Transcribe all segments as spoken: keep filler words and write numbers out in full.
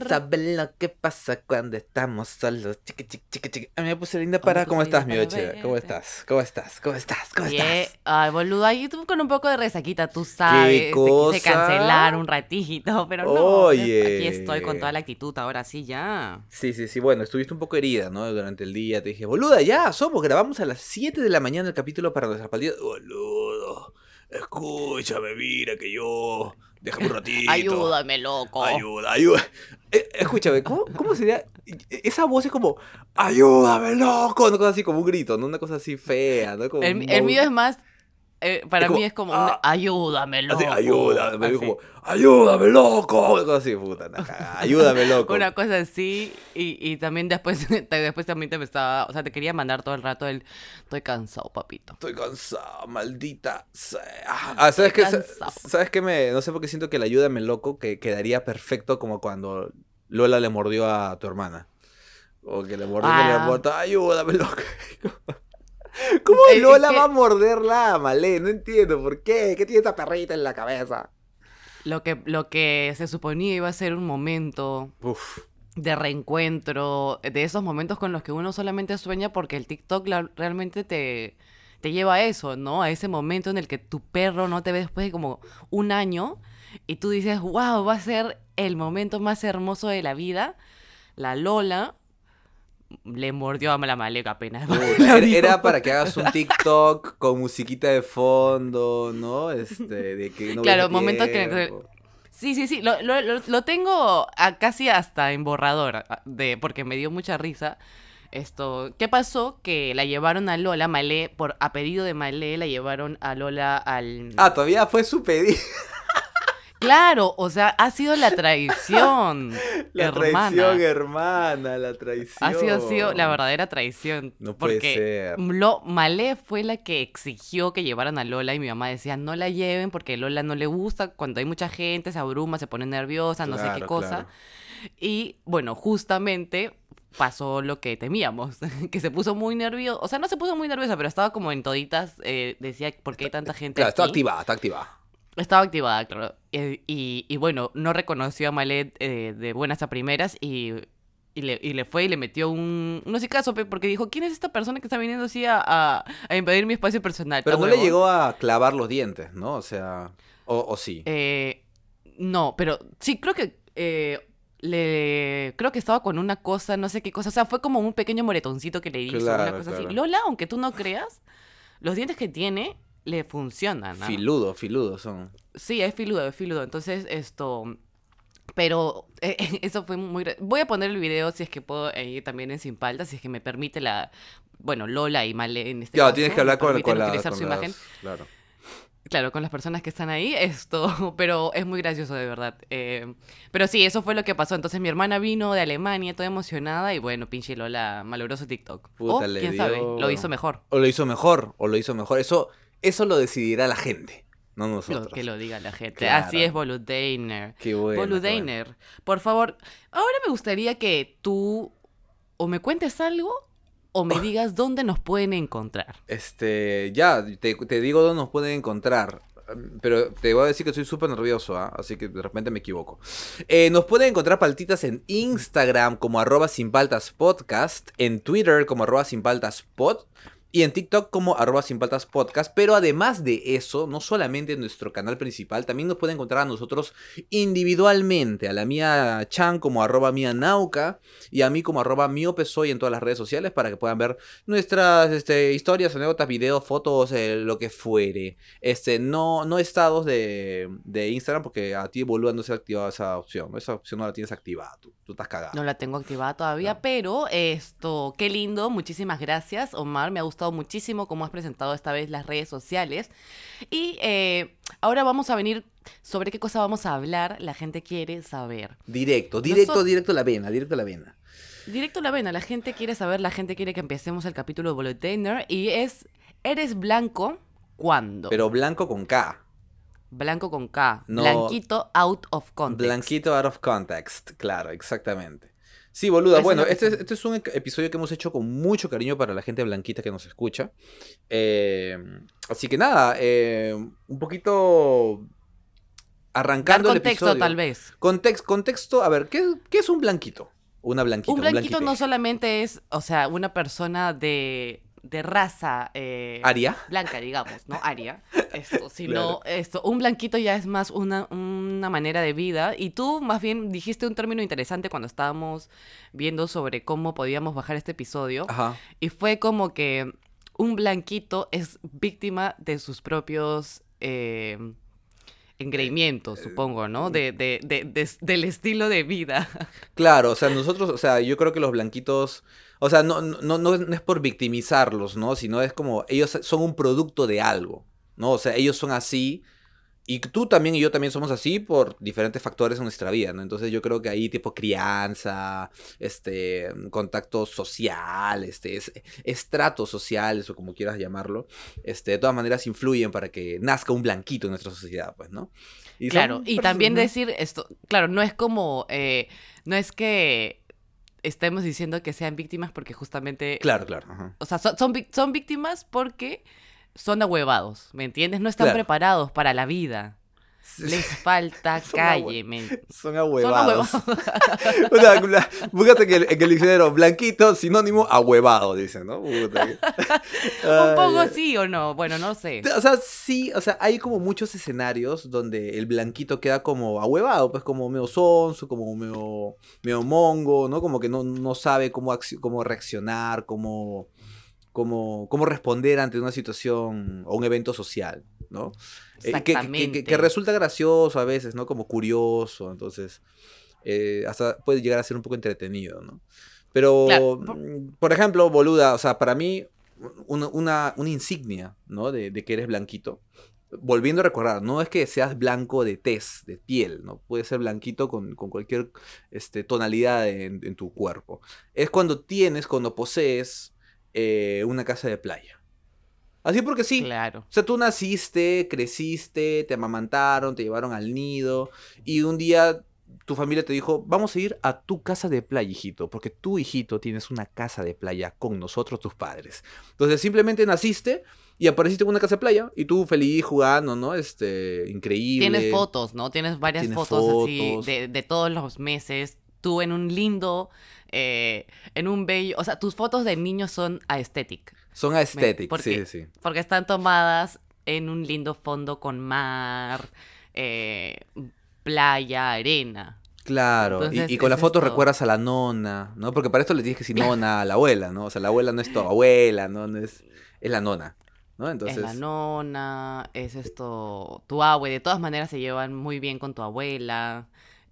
saben lo que pasa cuando estamos solos. Chiqui, chiqui, chiqui, chiqui. A mí me puse linda para. ¿Cómo estás, mi Oche? ¿Cómo estás? ¿Cómo estás? ¿Cómo estás? ¿Cómo Bien. estás? Ay, boludo, ahí tú con un poco de resaquita, tú ¿Qué sabes. Te quise cosa? cancelar un ratito, pero no. de- Aquí estoy con toda Oye. la actitud, ahora sí ya. Sí, sí, sí. Bueno, estuviste un poco herida, ¿no? Durante el día. Te dije, boluda, ya, somos. Grabamos a las siete de la mañana el capítulo para nuestra partida. Boludo. Escúchame, mira que yo. Déjame un ratito. Ayúdame, loco. Ayuda, ayuda. Eh, escúchame, ¿cómo, cómo sería? Esa voz es como, ayúdame, loco. Una cosa así como un grito, ¿no? Una cosa así fea, ¿no? Como El, un el mío mon- es más, eh, Es para mí como, es como un ah, ayúdame, así, loco. ayúdame. Me digo Así. como, ayúdame, loco. Una cosa así, puta, na cagada, ayúdame, loco. Una cosa así. Y, y también después, te- después también te me estaba, o sea, te quería mandar todo el rato el, estoy cansado, papito. Estoy cansado, maldita sea. Ah, Estoy ¿sabes qué? cansado. ¿Sabes qué? Me, no sé por qué siento que el ayúdame, loco, que quedaría perfecto como cuando Lola le mordió a tu hermana. O que le mordió que le Ah, mordió, ayúdame, loco. ¿Cómo eh, es Lola va a que morderla a Malé? No entiendo por qué. ¿Qué tiene esa perrita en la cabeza? lo que, lo que se suponía iba a ser un momento Uf, de reencuentro, de esos momentos con los que uno solamente sueña porque el TikTok la- realmente te, te lleva a eso, ¿no? A ese momento en el que tu perro no te ve después de como un año y tú dices, wow, va a ser el momento más hermoso de la vida. La Lola le mordió a la Maleca apenas puta. la Era, vio. era para que hagas un TikTok con musiquita de fondo, ¿no? Este, de que no ves a Claro, momento que... tiempo. Sí, sí, sí, lo, lo, lo- lo tengo a casi hasta en borrador, a- de, porque me dio mucha risa. Esto, ¿qué pasó? Que la llevaron a Lola, Malé, por a pedido de Malé, la llevaron a Lola al... Ah, todavía fue su pedido. Claro, o sea, ha sido la traición, La traición, hermana. hermana, la Ha sido, ha sido la traición. verdadera traición, No puede porque ser. lo, Malé fue la que exigió que llevaran a Lola y mi mamá decía, no la lleven porque a Lola no le gusta, cuando hay mucha gente se abruma, se pone nerviosa, no sé qué Claro, cosa. claro. Y bueno, justamente pasó lo que temíamos, que se puso muy nerviosa, o sea, no se puso muy nerviosa, pero estaba como en toditas, eh, decía, ¿por qué hay tanta gente Claro, está aquí? activada, está activada. Estaba activada, claro. Eh, y, y bueno, no reconoció a Malet eh, de buenas a primeras y, y, le, y le fue y le metió un, un hocicazo pe, porque dijo, ¿quién es esta persona que está viniendo así a, a, a invadir mi espacio personal? Pero ¿Está no le huevón? llegó a clavar los dientes, ¿no? O sea, o, o sí. Eh, no, pero sí, creo que... eh, le creo que estaba con una cosa, no sé qué cosa, o sea, fue como un pequeño moretoncito que le hizo, una Claro, cosa así. claro. Lola, aunque tú no creas, los dientes que tiene le funcionan, ¿ah? Filudo, filudo son. Sí, es filudo, es filudo. Entonces, esto, pero eh, eso fue muy... gra- Voy a poner el video si es que puedo ir también en Sin Palta, si es que me permite la... Bueno, Lola y Male en este Claro, tienes que caso, me hablar con, con, permiten la, utilizar con su imagen. las... Claro. Claro, con las personas que están ahí, esto, pero es muy gracioso de verdad. Eh, pero sí, eso fue lo que pasó. Entonces mi hermana vino de Alemania, toda emocionada, y bueno, pinche Lola malogró su TikTok. Puta, O, le quién sabe, lo hizo dio... mejor. O lo hizo mejor, o lo hizo mejor. Eso, eso lo decidirá la gente, no Lo que nosotros. lo diga la gente. Así es, Claro. Boludainer. Qué bueno, qué bueno. Boludainer, por favor, ahora me gustaría que tú o me cuentes algo o me digas dónde nos pueden encontrar. Este, ya, te, te digo dónde nos pueden encontrar. em, Pero te voy a decir que soy súper nervioso, ¿ah? Así que de repente me equivoco. Eh, nos pueden encontrar paltitas en Instagram como arroba sin paltas podcast, en Twitter como arroba sin paltas pod y en TikTok como arroba sin paltas podcast. Pero además de eso, no solamente en nuestro canal principal, también nos pueden encontrar a nosotros individualmente. A la mía Chan como arroba mía nauca y a mí como arroba miopesoy en todas las redes sociales para que puedan ver nuestras este, historias, anécdotas, videos, fotos, eh, lo que fuere. Este, no, no estados de, de Instagram porque a ti, boluda, no se ha activado esa opción. Esa opción no la tienes activada. Tú, tú estás cagada. No la tengo activada todavía, No. pero esto, qué lindo, muchísimas gracias, Omar. Me ha gustado muchísimo cómo has presentado esta vez las redes sociales. Y eh, ahora vamos a venir sobre qué cosa vamos a hablar. La gente quiere saber. Directo, directo, Nosotros, directo a la vena, directo a la vena. directo a la vena, la gente quiere saber, la gente quiere que empecemos el capítulo de Bullet y es, ¿eres blanco? ¿Cuándo? Pero blanco con K. Blanco con K. No Blanquito out of context. blanquito out of context. Claro, exactamente. Sí, boluda. Eso es Bueno, lo que este, es- estamos. este es un ec- episodio que hemos hecho con mucho cariño para la gente blanquita que nos escucha. Eh, así que nada, eh, un poquito arrancando Dar el contexto, episodio. tal vez. Context, contexto, a ver, ¿qué, qué es un blanquito? Una blanquita, Un blanquito blanquite. no solamente es, o sea, una persona de, de raza eh, ¿Aria? blanca, digamos, ¿no? Aria. Esto, Claro. sino esto, un blanquito ya es más una, una manera de vida. Y tú más bien dijiste un término interesante cuando estábamos viendo sobre cómo podíamos bajar este episodio. Ajá. Y fue como que un blanquito es víctima de sus propios eh, engreimientos, supongo, ¿no? De, de, de, de- del estilo de vida. Claro, o sea, nosotros, o sea, yo creo que los blanquitos, o sea, no, no, no, no es por victimizarlos, ¿no? Sino es como, ellos son un producto de algo, ¿no? O sea, ellos son así, y tú también y yo también somos así por diferentes factores en nuestra vida, ¿no? Entonces yo creo que ahí tipo crianza, este, contacto social, este, es- estratos sociales o como quieras llamarlo, este, de todas maneras influyen para que nazca un blanquito en nuestra sociedad, pues, ¿no? Y Claro, son y personas, también ujú. decir esto, claro, no es como, eh, no es que estemos diciendo que sean víctimas porque justamente, Claro, claro, ajá. o sea, son, son, víc- son víctimas porque son ahuevados, ¿me entiendes? No están Claro. preparados para la vida. Les falta Son calle, abue- men. Son Son ahuevados. ahuevados. O sea, la- búscate en el, en el diccionario, blanquito, sinónimo ahuevado, dice, ¿no? Puta que- Un Ay, poco ay. sí o no, bueno, no sé. O sea, sí, o sea, hay como muchos escenarios donde el blanquito queda como ahuevado, pues como medio sonso, como medio, medio mongo, ¿no? Como que no, no sabe cómo, acci- cómo reaccionar, cómo, cómo, cómo responder ante una situación o un evento social, ¿no? Eh, que, que- que- que Exactamente. resulta gracioso a veces, ¿no? Como curioso, entonces eh, hasta puede llegar a ser un poco entretenido, ¿no? Claro, Pero, por- mm, por ejemplo, boluda, o sea, para mí, una, una, una insignia, ¿no? De, de que eres blanquito. Volviendo a recordar, no es que seas blanco de tez, de piel, ¿no? Puede ser blanquito con, con cualquier este, tonalidad en, en tu cuerpo. Es cuando tienes, cuando posees eh, una casa de playa. Así porque sí. claro. O sea, tú naciste, creciste, te amamantaron, te llevaron al nido y un día tu familia te dijo, vamos a ir a tu casa de playa, hijito, porque tú, hijito, tienes una casa de playa con nosotros, tus padres. Entonces simplemente naciste y apareciste en una casa de playa y tú feliz jugando, ¿no? Este, Tienes increíble. fotos, ¿no? Tienes varias Tienes fotos así fotos. de, de todos los meses. Tú en un lindo, eh, en un bello... O sea, tus fotos de niños son aesthetic. Son me- aesthetic, Porque, sí, sí. porque están tomadas en un lindo fondo con mar, eh, playa, arena. Claro, y, Entonces, y con la es foto esto. recuerdas a la nona, ¿no? Porque para esto le tienes que decir nona a la abuela, ¿no? O sea, la abuela no es tu abuela, ¿no? No es, es la nona, ¿no? Es la Entonces, nona, es esto, tu abue, de todas maneras se llevan muy bien con tu abuela.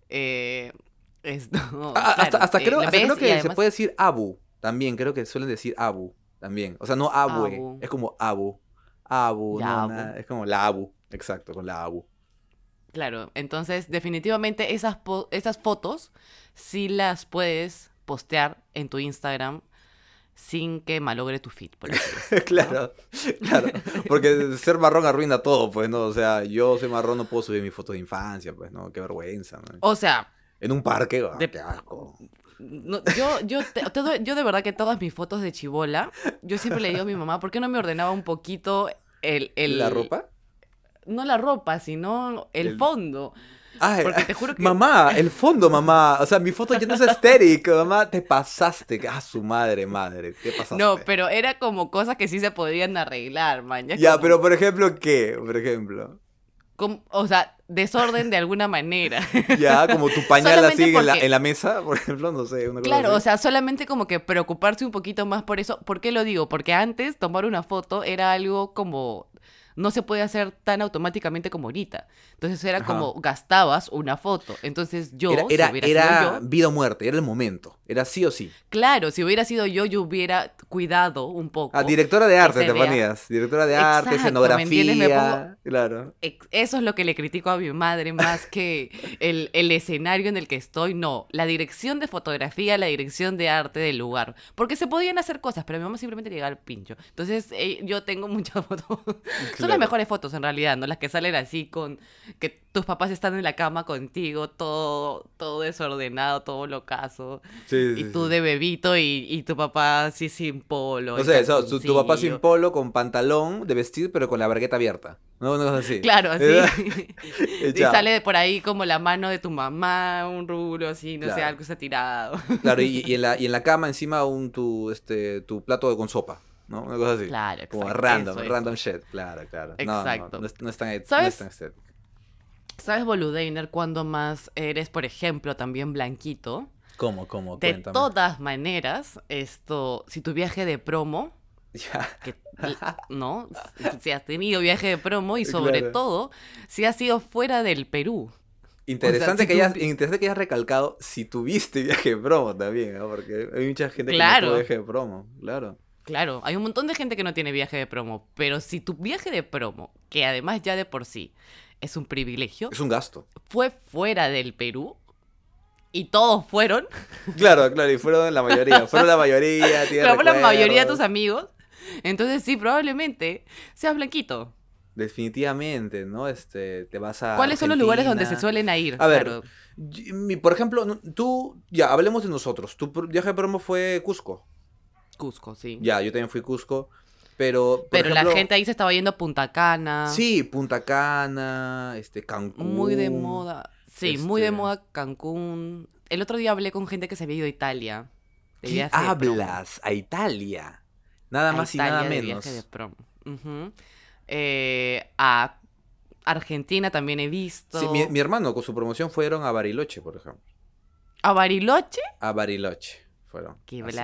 Eh, esto, ah, hasta, claro, hasta eh, creo, la hasta creo ves y que se además, puede decir abu, también, creo que suelen decir abu, también. O sea, no abue, abu, es como abu, abu, ya abu. nona, es como la abu, exacto, con la abu. Claro, entonces definitivamente esas, po- esas fotos sí las puedes postear en tu Instagram sin que malogre tu feed, por así decirlo, ¿no? Claro, claro, porque ser marrón arruina todo, pues, ¿no? O sea, yo soy marrón, no puedo subir mis fotos de infancia, pues, ¿no? Qué vergüenza, ¿no? O sea, En un parque, ah, de- qué asco. no, yo, yo, te- te doy- yo de verdad que todas mis fotos de chibola, yo siempre le digo a mi mamá, ¿por qué no me ordenaba un poquito el, ¿La el, ropa? no la ropa, sino el El- fondo? Ay, Porque ay, te juro que... mamá, el fondo, mamá. O sea, mi foto ya no es estética, mamá. Te pasaste. Ah, su madre, madre. Te pasaste. No, pero era como cosas que sí se podían arreglar, man. Ya Ya, como, pero por ejemplo, ¿qué? Por ejemplo. como- o sea, desorden de alguna manera. Ya, como tu pañal Solamente así en la, porque- en la mesa, por ejemplo, no sé, una cosa Claro, o así. sea, solamente como que preocuparse un poquito más por eso. ¿Por qué lo digo? Porque antes tomar una foto era algo como... No se puede hacer tan automáticamente como ahorita. Entonces era Ajá. como gastabas una foto. Entonces yo, Era, si era, hubiera sido era yo, vida o muerte, era el momento. Era sí o sí. claro, si hubiera sido yo, yo hubiera cuidado un poco. Ah, directora de que arte se te vea. ponías. Directora de arte, Exacto, ¿me entiendes? Me escenografía. Claro. Ex- Eso es lo que le critico a mi madre más que el, el escenario en el que estoy. No, la dirección de fotografía, la dirección de arte del lugar. Porque se podían hacer cosas, pero mi mamá simplemente llegaba al pincho. Entonces eh, yo tengo muchas fotos. Solo Son las Claro. mejores fotos en realidad, ¿no? Las que salen así con que tus papás están en la cama contigo, todo, todo desordenado, todo locazo. Sí, Y sí, tú sí. de bebito y, y tu papá así sin polo, No en sé, eso, tu, tu papá sin calzoncillo. polo, con pantalón de vestir, pero con la bragueta abierta. No, una cosa así. Claro, así. Y Ya, sale de por ahí como la mano de tu mamá, un rulo así, no sé, claro. algo está tirado. Claro, y, y en la, y en la cama encima un tu, este, tu plato con sopa, ¿no? Una cosa así. Claro, Como exacto. random, Eso, random eso. shit. Claro, claro. No, no, Exacto. no es, no es tan, no es tan ¿Sabes? estético. ¿Sabes, Boludeiner, cuando más eres, por ejemplo, también blanquito? ¿Cómo, cómo? De Cuéntame. todas maneras, esto, si tu viaje de promo, Ya. que, l- ¿no? Si has tenido viaje de promo y sobre Claro. todo, si has ido fuera del Perú. O sea, Interesante si que tú... hayas, vi- interesante que hayas recalcado si tuviste viaje de promo también, ¿no? Porque hay mucha gente que no tuvo Claro, viaje de promo, claro. claro, hay un montón de gente que no tiene viaje de promo, pero si tu viaje de promo, que además ya de por sí es un privilegio, Es un gasto. fue fuera del Perú y todos fueron, Claro, claro, y fueron la mayoría, fueron la mayoría, tiene claro, fue la mayoría de tus recuerdos. amigos, entonces sí, probablemente seas blanquito. Definitivamente, ¿no? Este, te vas a ¿Cuáles son los lugares donde se Argentina. suelen a ir? A ver, Claro, y- mi- por ejemplo, no- tú, ya, hablemos de nosotros. Tu pr- viaje de promo fue Cusco. Cusco, sí. Ya, yo también fui Cusco. Pero, por Pero la ejemplo, gente ahí se estaba yendo a Punta Cana, sí, Punta Cana, este, muy de Cancún, moda. Sí, muy de este. moda Cancún. El otro día hablé con gente que se había ido a Italia de ¿Qué viaje de promo. hablas? A Italia. Nada A más y nada Italia de viaje de menos. promo. Ujú. Eh, a Argentina también he Sí, mi, visto. mi hermano con su promoción fueron a Bariloche, por ejemplo. A Bariloche, A Bariloche fueron. qué Así.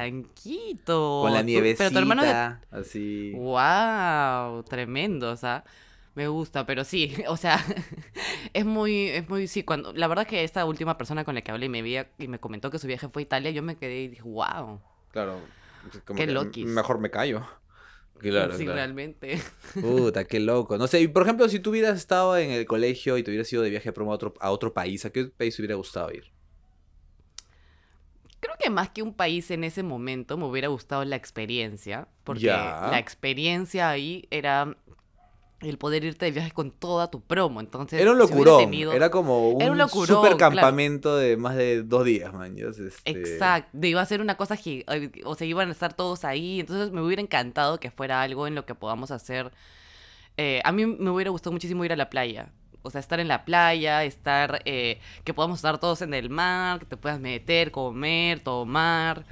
Con la blanquito. Tú- pero tu hermano es de... nievecita, así. ¡Wow! Tremendo, o sea, me gusta, pero sí, o sea, es muy, es muy, sí, cuando, la verdad que esta última persona con la que hablé y me, vi, y me comentó que su viaje fue a Italia, yo me quedé y dije, wow, Claro, pues, como qué que m- loquis. mejor me callo. Claro, Sí, claro. realmente. Puta, qué loco. No sé, y por ejemplo, si tú hubieras estado en el colegio y te hubieras ido de viaje promo a otro, a otro país, ¿a qué país te hubiera gustado ir? Creo que más que un país en ese momento me hubiera gustado la experiencia, porque la Ya. experiencia ahí era el poder irte de viaje con toda tu promo, entonces Era un si hubiera locurón, tenido... era como Era un un super locurón, claro. campamento de más de dos días, man. ya, Este... Exacto, iba a ser una cosa que, o sea, iban a estar todos ahí, entonces me hubiera encantado que fuera algo en lo que podamos hacer. Eh, a mí me hubiera gustado muchísimo ir a la playa, o sea, estar en la playa, estar, eh, que podamos estar todos en el mar, que te puedas meter, comer, tomar.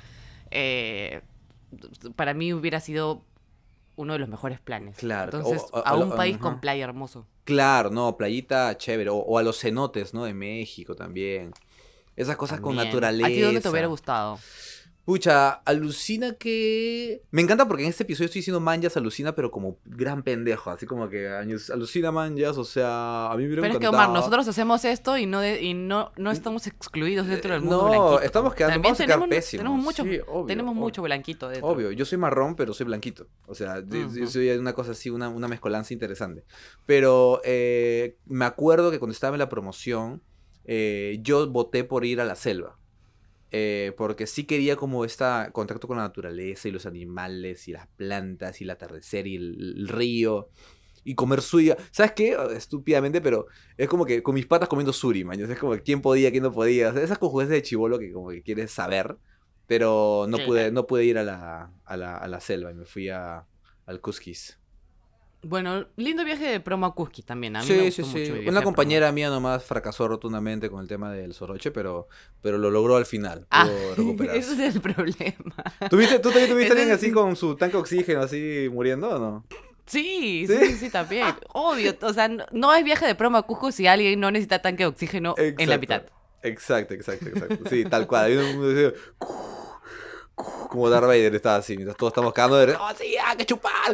eh, para mí hubiera sido uno de los mejores planes. Claro, o- Entonces, o- a a lo- un país con ajá. playa hermoso. Claro, no, playita chévere, o, o a los cenotes, ¿no? De México también. Esas cosas con También. ¿A ti dónde te hubiera naturaleza. gustado? Pucha, alucina que... Me encanta porque en este episodio estoy diciendo manjas, alucina, pero como gran pendejo, así como que años- alucina manjas, o sea, a mí me hubiera Pero es que, Omar, encantado. nosotros hacemos esto y no de- y no, no estamos excluidos dentro del Eh, mundo no, blanquito. estamos quedando, También vamos a quedar tenemos, pésimos. tenemos mucho, Sí, obvio, tenemos obvio. mucho blanquito dentro. Obvio, yo soy marrón, pero soy blanquito. O sea, yo, yo Ujú. soy una cosa así, una, una mezcolanza interesante. Pero eh, me acuerdo que cuando estaba en la promoción, eh, yo voté por ir a la selva. Eh, porque sí quería como este contacto con la naturaleza y los animales y las plantas y el atardecer y el, el río. Y comer suya. ¿Sabes qué? Estúpidamente, pero es como que con mis patas comiendo suri, man. Es como quién podía, quién no podía. O sea, esas cojudeces de chibolo que como que quieres saber. Pero no pude, Claro. no pude ir a la, a la, a la selva y me fui a, al Cusquis. Bueno, lindo viaje de promo a Cusquis también. A mí me Sí, gustó sí, mucho sí. mi viaje Una de promo. compañera mía nomás fracasó rotundamente con el tema del soroche, pero, pero lo logró al final. Ah, Pudo ese recuperarse. es el problema. ¿Tuviste, ¿Tú también tuviste a alguien Ese así es- con su tanque de oxígeno así muriendo o no? Sí, ¿Sí? sí, sí, sí, también. Obvio, o sea, no, no es viaje de promo a Cusco si alguien no necesita tanque de oxígeno en la mitad. Exacto, exacto, exacto. Sí, tal cual. Hay uno que dice, como Darth Vader estaba así, mientras todos estamos cagando de... ¡Oh, sí, hay que chupar!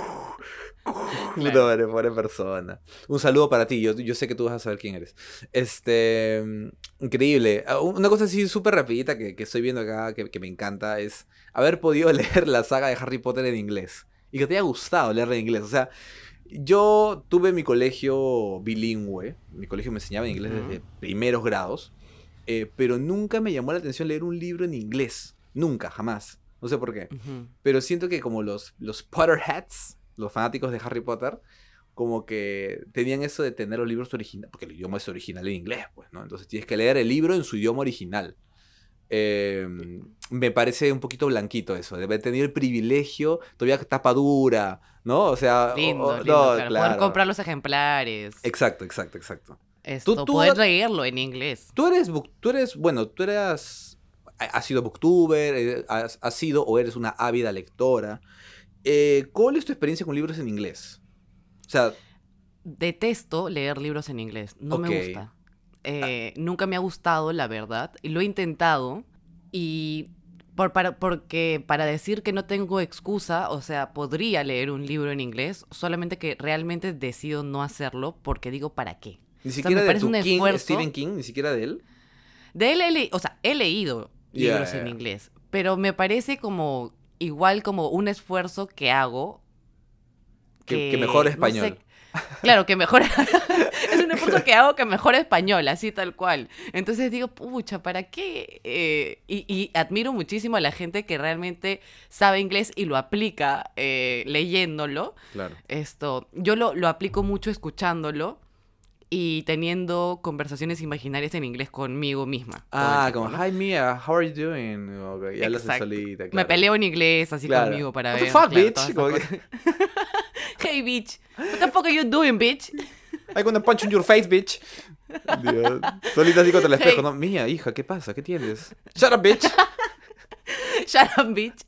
Puta Claro. madre, pobre persona. Un saludo para ti, yo, yo sé que tú vas a saber quién eres. Este, mm, increíble. Ah, Una cosa así súper rapidita que, que estoy viendo acá, que, que me encanta, es haber podido leer la saga de Harry Potter en inglés. Y que te haya gustado leerla en inglés. O sea, yo tuve mi colegio bilingüe, mi colegio me enseñaba en inglés Ujú. desde primeros grados, eh, pero nunca me llamó la atención leer un libro en inglés. Nunca, jamás. No sé por qué. Ujú. Pero siento que como los, los Potterheads, los fanáticos de Harry Potter, como que tenían eso de tener los libros originales, porque el idioma es original en inglés, pues, ¿no? Entonces tienes que leer el libro en su idioma original. Eh, me parece un poquito blanquito eso, de haber tenido el privilegio, todavía tapa dura, ¿no? O sea, o- Lindo, o- lindo, no, claro. Poder claro. comprar los ejemplares. Exacto, exacto, exacto. Tú, Esto, tú, poder leerlo en inglés. tú eres, book- tú eres, bueno, tú eras, ha- has sido booktuber, eh, has, has sido o eres una ávida lectora. Eh, ¿cuál es tu experiencia con libros en inglés? O sea, Detesto leer libros en inglés. No ok. me gusta. Ah, Eh, nunca me ha gustado, la verdad. Y lo he intentado. Y por, para, porque para decir que no tengo excusa, o sea, podría leer un libro en inglés, solamente que realmente decido no hacerlo porque digo, ¿para qué? ni O sea, me siquiera de parece un tu King, Stephen esfuerzo. King, ni siquiera de él. De él, he le- o sea, he leído Ya, libros ya, en ya. inglés, pero me parece como igual como un esfuerzo que hago Que, que mejor que, no sé, español. claro, que mejora. Es un esfuerzo que hago que mejora español, así tal cual. Entonces digo, pucha, ¿para qué? Eh, y, y admiro muchísimo a la gente que realmente sabe inglés y lo aplica eh, leyéndolo. Claro. Esto, yo lo, lo aplico mucho escuchándolo y teniendo conversaciones imaginarias en inglés conmigo misma todo el Ah, tiempo, como, ¿no? hi Mia, how are you doing? Ok, y hablas de Exacto. solita, Me claro. peleo en inglés así Claro. conmigo para What the ver, fuck, claro, todas bitch? esas Como cosas. que, Hey, bitch. What the fuck are you doing, bitch? I'm gonna punch in your face, bitch. Dios. Solita así contra el espejo, Hey, ¿no? Mía, hija, ¿qué pasa? ¿Qué tienes? Shut up, bitch. shut up, bitch.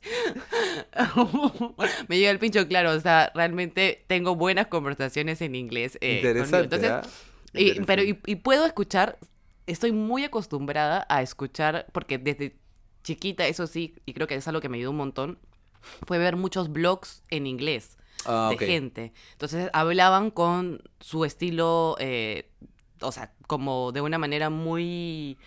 Me llega el pincho, claro. O sea, realmente tengo buenas conversaciones en inglés eh, conmigo. Interesante, Entonces, ¿ah? y, pero y, Interesante. y puedo escuchar, estoy muy acostumbrada a escuchar, porque desde chiquita, eso sí, y creo que es algo que me ayudó un montón, fue ver muchos blogs en inglés Ah, de ok. gente. Entonces hablaban con su estilo, eh, o sea, como de una manera muy,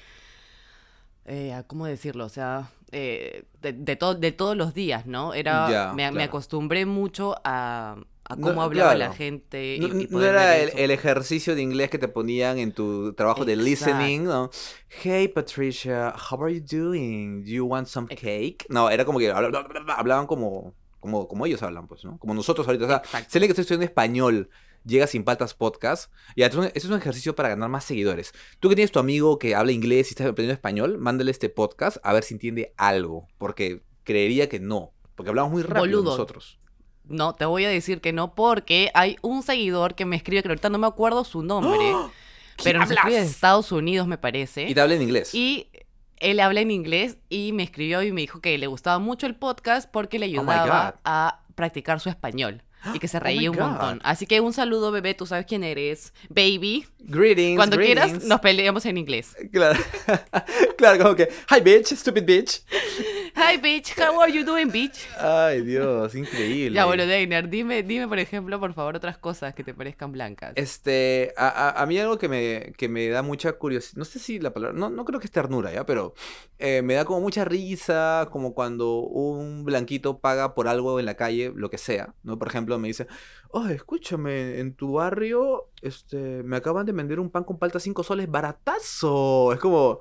eh, ¿cómo decirlo? O sea, eh, de, de, to- de todos los días, ¿no? Era, Ya, me, me claro. acostumbré mucho a, a No, cómo hablaba la claro. gente No, y, y no poder ver era el, eso. el ejercicio de inglés que te ponían en tu trabajo de listening, Exacto. ¿no? Hey, Patricia, how are you doing? Do you want some Ex- cake? No, era como que habla- bla, bla, bla, hablaban como, como, como ellos hablan, pues, ¿no? Como nosotros ahorita. O sea, sé que exacto. estoy estudiando español, llega sin paltas podcast, y entonces ese es un ejercicio para ganar más seguidores. Tú que tienes tu amigo que habla inglés y estás aprendiendo español, mándale este podcast a ver si entiende algo, porque creería que no, porque hablamos muy rápido Boludo. nosotros. No, te voy a decir que no, porque hay un seguidor que me escribe, que ahorita no me acuerdo su nombre, ¡Oh! ¿Qué pero nos escribe desde hablas? Estados Unidos, me Y parece. te habla en inglés. Y él habla en inglés y me escribió y me dijo que le gustaba mucho el podcast porque le Oh my God. ayudaba a practicar su español y que se Oh my reía un God. montón. Así que un saludo, bebé, tú sabes quién eres. Baby, Greetings, cuando quieras greetings. nos peleamos en inglés. Claro. Claro, como que, hi bitch, stupid bitch. Hi, bitch, how are you doing, bitch? Ay, Dios, Ya, bueno, increíble. Deiner, dime, dime, por ejemplo, por favor, otras cosas que te parezcan blancas. Este, a, a- a mí algo que me, que me da mucha curiosidad, no sé si la palabra, no, no creo que es ternura, ¿ya? Pero eh, me da como mucha risa, como cuando un blanquito paga por algo en la calle, lo que sea, ¿no? Por ejemplo, me dice, oh, escúchame, en tu barrio, este, me acaban de vender un pan con palta cinco soles baratazo. Es como...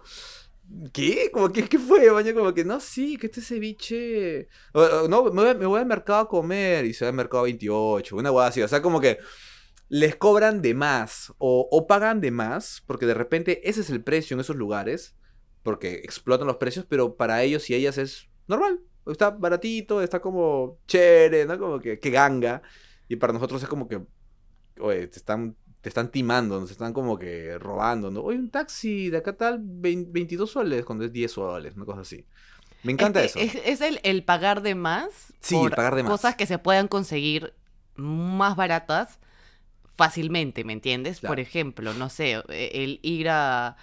¿Qué? Como que, ¿qué fue, baño? Como que, no, sí, que este ceviche... o- o, no, me voy, me voy al mercado a comer y se va al mercado veintiocho, una hueá así. O sea, como que les cobran de más o, o pagan de más porque de repente ese es el precio en esos lugares porque explotan los precios, pero para ellos y ellas es normal. Está baratito, está como chévere, ¿no? Como que, que ganga. Y para nosotros es como que, oye, te están, te están timando, nos están como que robando, ¿no? Oye, un taxi de acá tal, vein- veintidós soles, cuando es diez soles, una cosa así. Me Es encanta que eso. es, es el, el pagar de más Sí, el por pagar de cosas más. que se puedan conseguir más baratas fácilmente, ¿me entiendes? Por Claro. ejemplo, no sé, e- el ir a,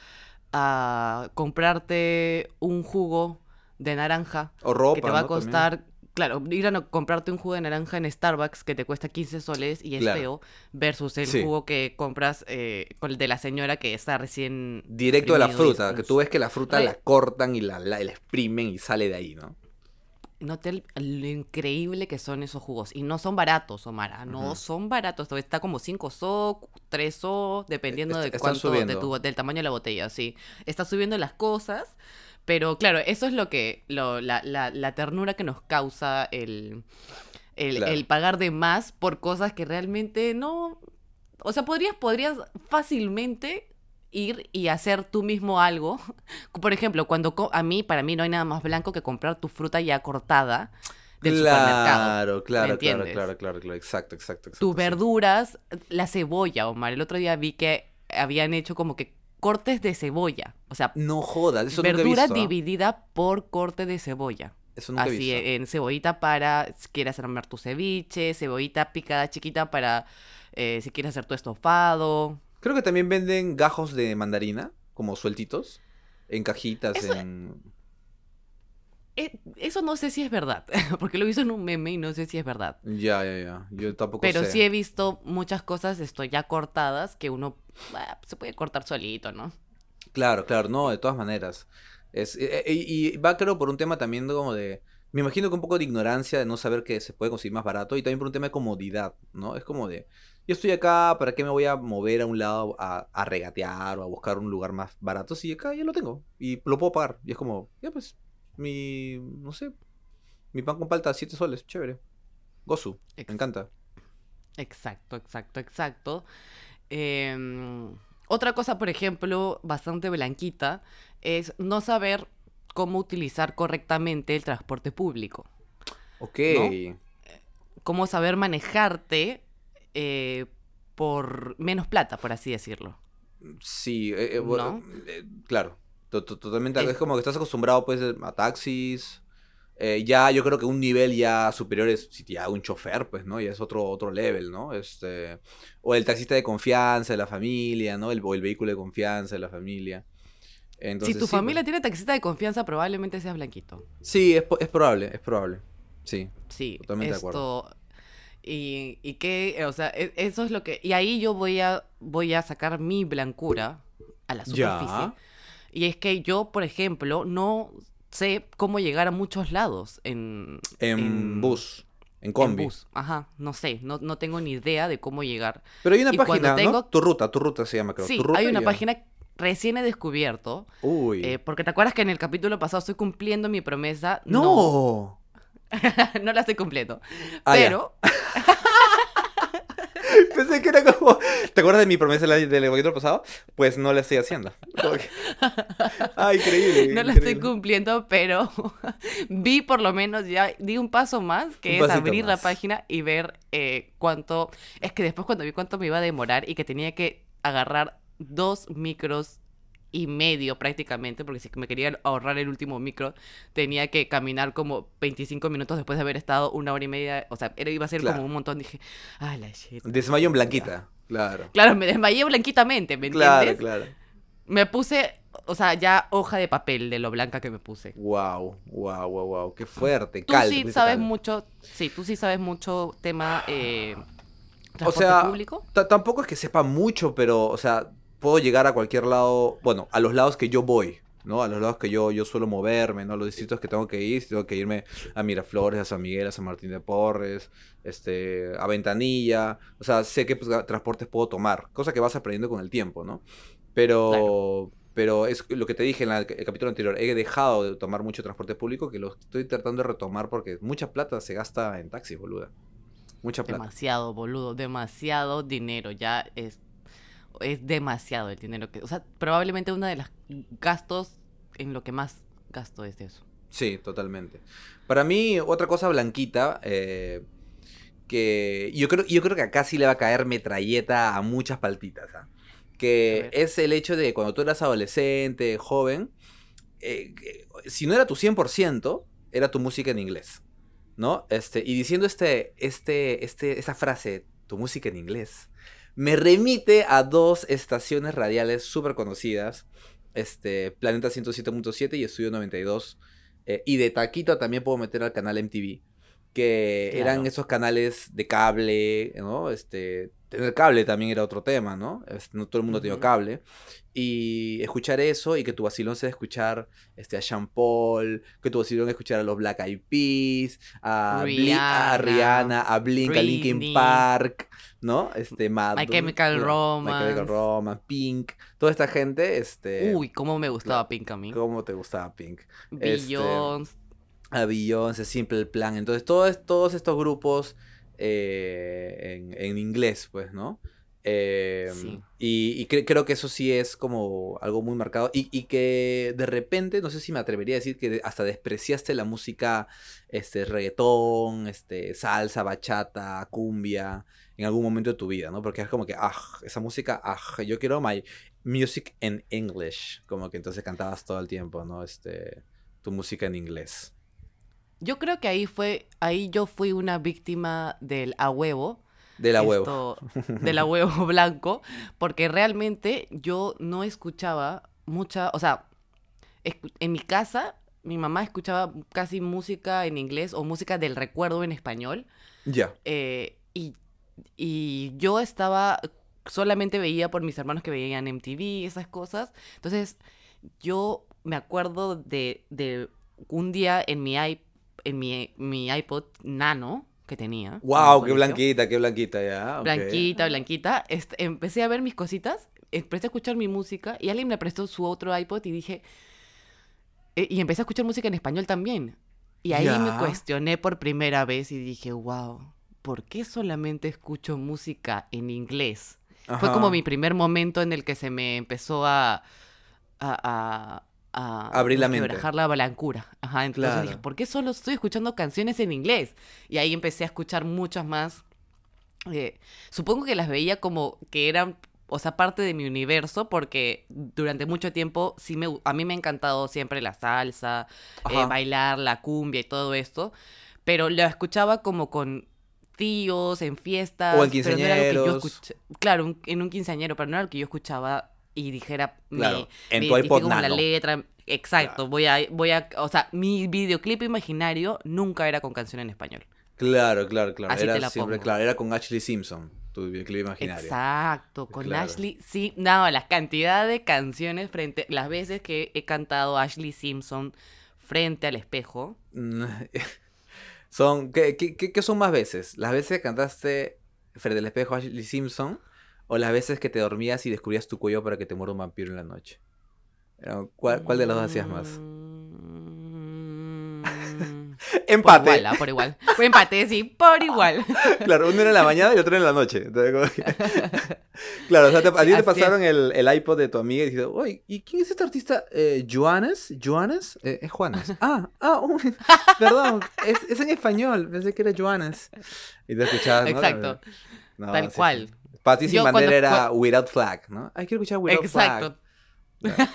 a comprarte un jugo de naranja O que te ropa, va a ¿no? También. costar, claro, ir a no- comprarte un jugo de naranja en Starbucks que te cuesta quince soles y es Claro. feo, versus el Sí. jugo que compras eh, con el de la señora que está recién Directo de la exprimido y es fruta, un que tú ves que la fruta la re- cortan y la, la, la exprimen y sale de ahí, ¿no? Nota el- lo increíble que son esos jugos. Y no son baratos, Omar. No Ujú. son baratos. Está como cinco so, tres so, dependiendo Est- de están cuánto, de subiendo. tu, del tamaño de la botella, sí. Está subiendo las cosas. Pero claro, eso es lo que, lo, la, la, la ternura que nos causa el, El, el Claro. pagar de más por cosas que realmente no... O sea, podrías, podrías fácilmente ir y hacer tú mismo algo. Por ejemplo, cuando co- a mí, para mí no hay nada más blanco que comprar tu fruta ya cortada del supermercado. Claro, ¿Me claro, claro, entiendes? claro, claro, claro. Exacto, exacto, Tus exacto, sí. verduras, la cebolla, Omar. El otro día vi que habían hecho como que cortes de cebolla. O sea, No jodas, eso nunca he verdura visto, ¿ah? dividida por corte de cebolla. Eso nunca he Así, visto. e- en cebollita para si quieres armar tu ceviche, cebollita picada chiquita para eh, si quieres hacer tu estofado. Creo que también venden gajos de mandarina, como sueltitos, en cajitas, Eso, en... eh, eso no sé si es verdad, porque lo he visto en un meme y no sé si es verdad. Ya, ya, ya. Yo tampoco Pero sí sé. he visto muchas cosas esto ya cortadas que uno ah, se puede cortar solito, ¿no? Claro, claro, no, de todas maneras. Es, e- e- y, y va, creo, por un tema también de como de... Me imagino que un poco de ignorancia de no saber que se puede conseguir más barato y también por un tema de comodidad, ¿no? Es como de, yo estoy acá, ¿para qué me voy a mover a un lado a, a regatear o a buscar un lugar más barato? Si acá ya lo tengo y lo puedo pagar. Y es como, ya pues, mi, no sé, mi pan con palta, siete soles, chévere. Gozu, me Ex- encanta. exacto, exacto, exacto. Em, Otra cosa, por ejemplo, bastante blanquita, es no saber cómo utilizar correctamente el transporte público, Ok, ¿no? Cómo saber manejarte eh, por menos plata, por así decirlo, sí, eh, eh, bu- ¿no? eh, claro, to- to- totalmente. Es Es, como que estás acostumbrado pues a taxis. Eh, ya yo creo que un nivel ya superior es si te hago un chofer, pues, ¿no? Ya es otro, otro level, ¿no? Este, o el taxista de confianza de la familia, ¿no? El, o el vehículo de confianza de la familia. si Entonces, tu sí, pues. familia tiene taxista de confianza, probablemente seas blanquito. Sí, es, po- es probable, es probable. Sí, Sí, totalmente de acuerdo. esto... Y, y que, o sea, e- eso es lo que... Y ahí yo voy a, voy a sacar mi blancura a la superficie. Ya. Y es que yo, por ejemplo, no sé cómo llegar a muchos lados en, En en, bus, en en combi. bus. Ajá, no sé, no, no tengo ni idea de cómo llegar. Pero hay una Y cuando página, ¿no? tengo, Tu ruta, tu ruta se llama, creo. Tu sí, hay ruta una ya. página recién he descubierto, Uy. eh, porque te acuerdas que en el capítulo pasado estoy cumpliendo mi promesa. No, No. no la estoy cumpliendo. Ah, ya. Pero Pensé que era como. ¿Te acuerdas de mi promesa del del capítulo pasado? Pues no la estoy haciendo. Como que- Ah, increíble, no la estoy increíble. cumpliendo, pero vi por lo menos ya, di un paso más, Un que es pasito abrir la más. página y ver eh, cuánto, es que después cuando vi cuánto me iba a demorar y que tenía que agarrar dos micros y medio prácticamente, porque si me quería ahorrar el último micro, tenía que caminar como veinticinco minutos después de haber estado una hora y media, o sea, era, iba a ser como Claro. un montón, dije, ah, la shit. Desmayo en Ya. blanquita. Claro. Claro, me desmayé blanquitamente, ¿me Claro, entiendes? claro. Me puse, o sea, ya hoja de papel de lo blanca que me puse. Wow, wow, wow, wow. Qué fuerte. Tú Cal, te sí pusiste sabes cal. mucho, sí, tú sí sabes mucho tema eh, O transporte sea, público. ta- tampoco es que sepa mucho, pero, o sea, puedo llegar a cualquier lado, bueno, a los lados que yo voy, ¿no? A los lados que yo, yo suelo moverme, ¿no? Los distritos que tengo que ir, si tengo que irme a Miraflores, a San Miguel, a San Martín de Porres, este, a Ventanilla, o sea, sé qué pues, transportes puedo tomar, cosa que vas aprendiendo con el tiempo, ¿no? Claro, Pero, pero es lo que te dije en la- el capítulo anterior, he dejado de tomar mucho transporte público, que lo estoy tratando de retomar porque mucha plata se gasta en taxis, boluda, mucha plata. demasiado, boludo, demasiado dinero, ya es, es demasiado el dinero que, o sea, probablemente uno de los gastos en lo que más gasto es eso. Sí, totalmente. Para mí, otra cosa blanquita, eh, que yo creo, yo creo que acá sí le va a caer metralleta a muchas paltitas, ¿ah? A Que ver, es el hecho de cuando tú eras adolescente, joven, eh, que- si no era tu cien por ciento, era tu música en inglés, ¿no? Este, y diciendo este, este, este, esta frase, tu música en inglés, me remite a dos estaciones radiales súper conocidas, este, Planeta ciento siete punto siete y Estudio noventa y dos, eh, y de taquito también puedo meter al canal M T V, que eran claro. esos canales de cable, ¿no? Este, tener cable también era otro tema, ¿no? Este, no todo el mundo tenía Ujú. cable. Y escuchar eso y que tu vacilón sea escuchar este, a Sean Paul, que tu vacilón escuchar a los Black Eyed Peas, a, Bli- a Rihanna, Rihanna, a Blink, a Linkin Britney, Park, ¿no? Este, My Madonna, Chemical claro, My Chemical Romance. Romance, Pink, toda esta gente, este, Uy, cómo me claro, gustaba Pink a mí. ¿cómo te gustaba Pink? Este, Beyoncé. a Beyoncé, Simple Plan. Entonces, todos, todos estos grupos eh, en, en inglés, pues, ¿no? Eh, Sí. y y cre- creo que eso sí es como algo muy marcado. Y, y que de repente, no sé si me atrevería a decir que de- hasta despreciaste la música, este, reggaetón, este, salsa, bachata, cumbia, en algún momento de tu vida, ¿no? Porque es como que, ah, esa música, ah, yo quiero my music in English. Como que entonces cantabas todo el tiempo, ¿no? Este, tu música en inglés. Yo creo que ahí fue, ahí yo fui una víctima del a huevo, De la huevo. esto, del a huevo blanco, porque realmente yo no escuchaba mucha, o sea, escu- en mi casa mi mamá escuchaba casi música en inglés o música del recuerdo en español, Ya. eh, y, y yo estaba, solamente veía por mis hermanos que veían M T V, esas cosas, entonces yo me acuerdo de, de un día en mi, i- en mi, mi iPod Nano que tenía en el Wow, qué colegio, blanquita, qué blanquita, ya, ok. blanquita, blanquita, este, empecé a ver mis cositas, empecé a escuchar mi música y alguien me prestó su otro iPod y dije, eh, y empecé a escuchar música en español también. Y ahí me Ya. cuestioné por primera vez y dije, wow, ¿por qué solamente escucho música en inglés? Fue como mi Ajá. primer momento en el que se me empezó a, a, a, a Abrir la mente. resquebrajar la blancura. Ajá, entonces dije, Claro. ¿por qué solo estoy escuchando canciones en inglés? Y ahí empecé a escuchar muchas más. eh, Supongo que las veía como que eran, o sea, parte de mi universo, porque durante mucho tiempo sí me, a mí me ha encantado siempre la salsa, eh, Ajá. bailar, la cumbia y todo esto, pero la escuchaba como con tíos, en O en fiestas, pero no era lo que yo quinceañeros. escuchaba, claro, un- en un quinceañero, pero no era lo que yo escuchaba y dijera, me, Claro. me En tu iPod identifico con la Nano. letra, exacto, Claro. voy a, voy a, o sea, mi videoclip imaginario nunca era con canción en español, Claro, claro, claro. así Era te la siempre, pongo. claro, era con Ashley Simpson, tu videoclip imaginario. Exacto, con Claro. Ashley, sí, no, la cantidad de canciones frente, las veces que he cantado Ashley Simpson frente al espejo, Mm, Son, ¿qué, qué, qué- qué son más veces? ¿Las veces que cantaste frente al espejo a Ashley Simpson? ¿O las veces que te dormías y descubrías tu cuello para que te muera un vampiro en la noche? Era- ¿Cuál, cuál de los dos hacías más? mm, por igual, Empate. ¿ah? Por igual, fue empate, sí, por igual, Claro, uno era en la mañana y otro en la noche. Entonces, como que- Claro, o sea, te- a sí, ti te así pasaron es, el, el iPod de tu amiga y dices, oye, ¿y quién es este artista? Eh, ¿Joanes? ¿Joanes? Eh, es Juanes. Ah, ah, uy, perdón, es, es en español, pensé que era Joanes. Y te escuchabas, ¿no? exacto, No, tal sí, sí. cual. Para ti sin Yo bandera cuando, era cua- Without Flag, ¿no? Ay, quiero escuchar Without Flag. exacto, Ya,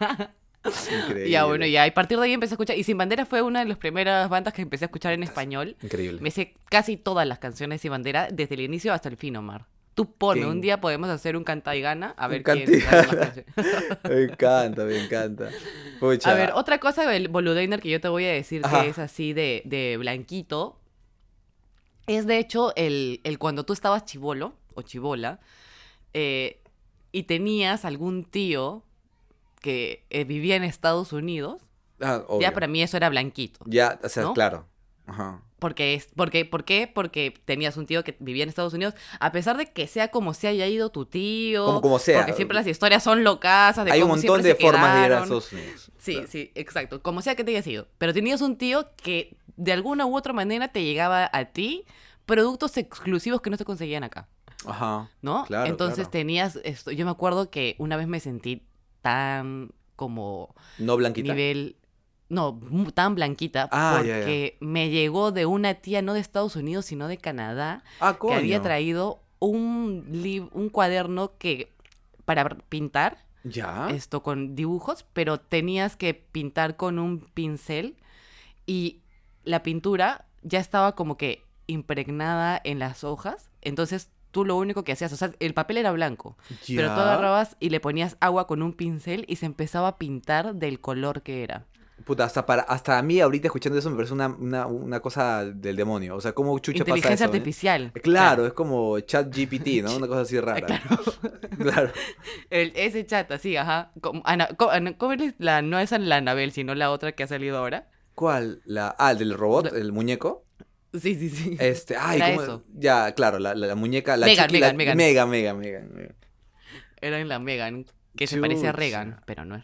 ya bueno, increíble. ya, y a partir de ahí empecé a escuchar, y Sin Bandera fue una de las primeras bandas que empecé a escuchar en Estás español. increíble. Me sé casi todas las canciones de Sin Bandera, desde el inicio hasta el fin, Omar. Tú ponme, un ¿Quién? día podemos hacer un canta y gana, a Un ver quién sabe más cantidad. canciones. Me encanta, me encanta. A ver, Pucha. otra cosa del Boludeiner que yo te voy a decir que es Ajá. así de, de blanquito, es de hecho el, el cuando tú estabas chivolo o chivola, eh, y tenías algún tío que eh, vivía en Estados Unidos, Ah, ya obvio. para mí eso era blanquito, Ya, o sea, ¿no? claro. Ajá. Porque es, porque, ¿por qué? Porque tenías un tío que vivía en Estados Unidos, a pesar de que sea como se haya ido tu Como, tío, como porque sea. siempre las historias son locasas de Hay un cómo montón siempre de se formas de ir a quedaron. Estados Unidos. Sí, Claro. sí, exacto, como sea que te haya ido. Pero tenías un tío que de alguna u otra manera te llegaba a ti productos exclusivos que no se conseguían acá, Ajá. ¿no? Claro, Entonces claro. tenías esto, yo me acuerdo que una vez me sentí tan como ¿No blanquita? nivel, no, mu- tan blanquita, Ah, ya, ya. porque me llegó de una tía no de Estados Unidos, sino de Canadá, Ah, que había coño. traído un lib- un cuaderno que para pintar ¿Ya? esto con dibujos, pero tenías que pintar con un pincel y la pintura ya estaba como que impregnada en las hojas, entonces tú lo único que hacías, o sea, el papel era blanco, pero tú ¿Ya? agarrabas y le ponías agua con un pincel y se empezaba a pintar del color que era. Puta, hasta para, hasta a mí ahorita escuchando eso me parece una, una, una cosa del demonio. O sea, ¿cómo chucha pasa Inteligencia eso, eh? artificial, Claro, claro. es como chat G P T, ¿no? Una cosa así Ah, rara. claro. Claro. El- ese chat, así, ajá. Com- Ana- co- Ana- ¿Cómo es la, no es la Anabel, sino la otra que ha salido ahora? ¿Cuál? La, ah, el del robot, La- el muñeco. Sí, sí, sí. Este, ay, Era ¿cómo? eso. Ya, claro, la, la, la muñeca, la Megan, Chucky, la... Megan, Megan. Mega, mega, mega, mega. Era en la Megan, que se parece a Chucha. Regan, pero no es Regan.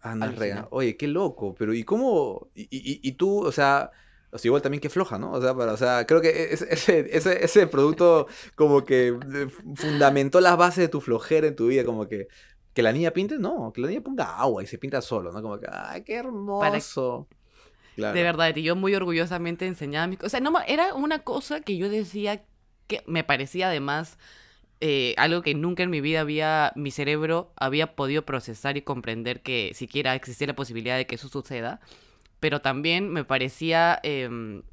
Ana Rega. Alucina. Oye, qué loco, pero ¿y cómo? Y, y, y tú, o sea, o sea, igual también qué floja, ¿no? O sea, para, o sea, creo que ese, ese, ese, ese producto como que eh, fundamentó las bases de tu flojera en tu vida, como que que la niña pinte, no, que la niña ponga agua y se pinta solo, ¿no? Como que, ay, qué Para, hermoso. de Claro. verdad, y yo muy orgullosamente enseñaba mis cosas. O sea, no, ma- era una cosa que yo decía que me parecía además eh, algo que nunca en mi vida había, mi cerebro había podido procesar y comprender que siquiera existía la posibilidad de que eso suceda. Pero también me parecía em,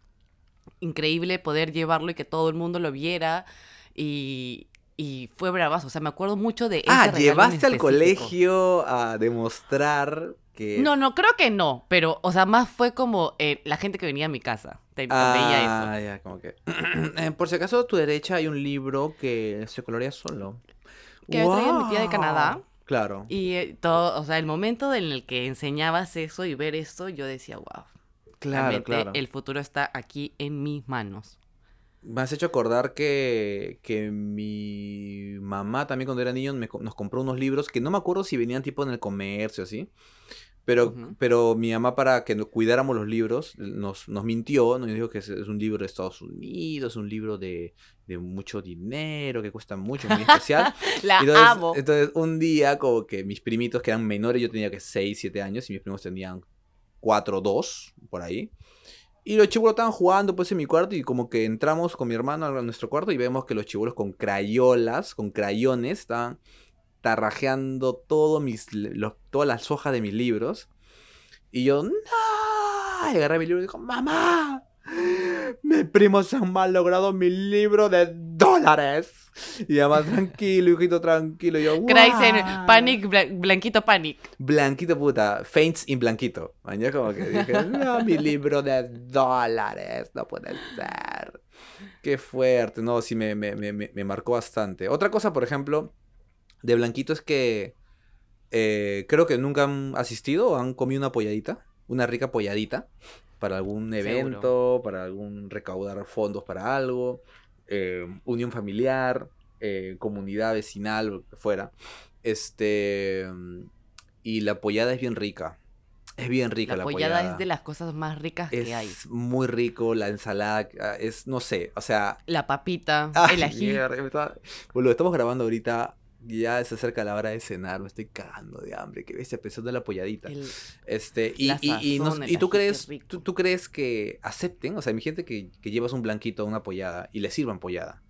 increíble poder llevarlo y que todo el mundo lo viera. Y, y fue bravazo. O sea, me acuerdo mucho de Ah, ese regalo en llevaste al específico. colegio a demostrar que... No, no, creo que no, pero, o sea, más fue como eh, la gente que venía a mi casa, te- veía eso. Ah, ya, como que... Eh, Por si acaso a tu derecha hay un libro que se colorea solo. Que había traído mi tía de Canadá ¡Wow! Claro, y eh, todo, o sea, el momento en el que enseñabas eso y ver esto, yo decía, wow, claro, realmente claro. el futuro está aquí en mis manos. Me has hecho acordar que, que mi mamá también cuando era niño me co- nos compró unos libros que no me acuerdo si venían tipo en el comercio así, pero, Ujú. pero mi mamá para que no- cuidáramos los libros nos, nos mintió, nos dijo que es, es un libro de Estados Unidos, un libro de, de mucho dinero, que cuesta mucho, muy especial. La Y entonces, amo. entonces un día como que mis primitos que eran menores, yo tenía que seis siete años y mis primos tenían cuatro dos por ahí. Y los chibolos estaban jugando pues en mi cuarto y como que entramos con mi hermano a nuestro cuarto y vemos que los chibolos con crayolas, con crayones, estaban tarrajeando todo mis, los, todas las hojas de mis libros. Y yo, ¡no! Y agarré mi libro y dijo, ¡mamá! Mis primos han malogrado mi libro de dólares. Y además, tranquilo, hijito, tranquilo. Y yo, Crysen, ¡guau! Panic, Bla- Blanquito Panic. Blanquito puta, Faints in Blanquito. Mañana como que dije, no, mi libro de dólares, no puede ser. Qué fuerte, no, sí me, me, me, me me marcó bastante. Otra cosa, por ejemplo, de Blanquito es que eh, creo que nunca han asistido o han comido una polladita, una rica polladita, para algún Seguro. evento, para algún recaudar fondos para algo, eh, unión familiar, eh, comunidad vecinal, lo que fuera. Este, y la pollada es bien rica. Es bien rica La la pollada es de pollada. las cosas más ricas que hay. Es muy rico, la ensalada, ah, es, no sé, o sea, La papita, el ay, ají. mierda, me está- boludo, estamos grabando ahorita, ya se acerca la hora de cenar, me estoy cagando de hambre, que bestia, pensando en la polladita. El, Este, y, la y, y, no- sazón, el y tú ají, qué crees, tú, rico. tú crees que acepten, o sea, mi gente que, que llevas un blanquito a una pollada y le sirvan pollada.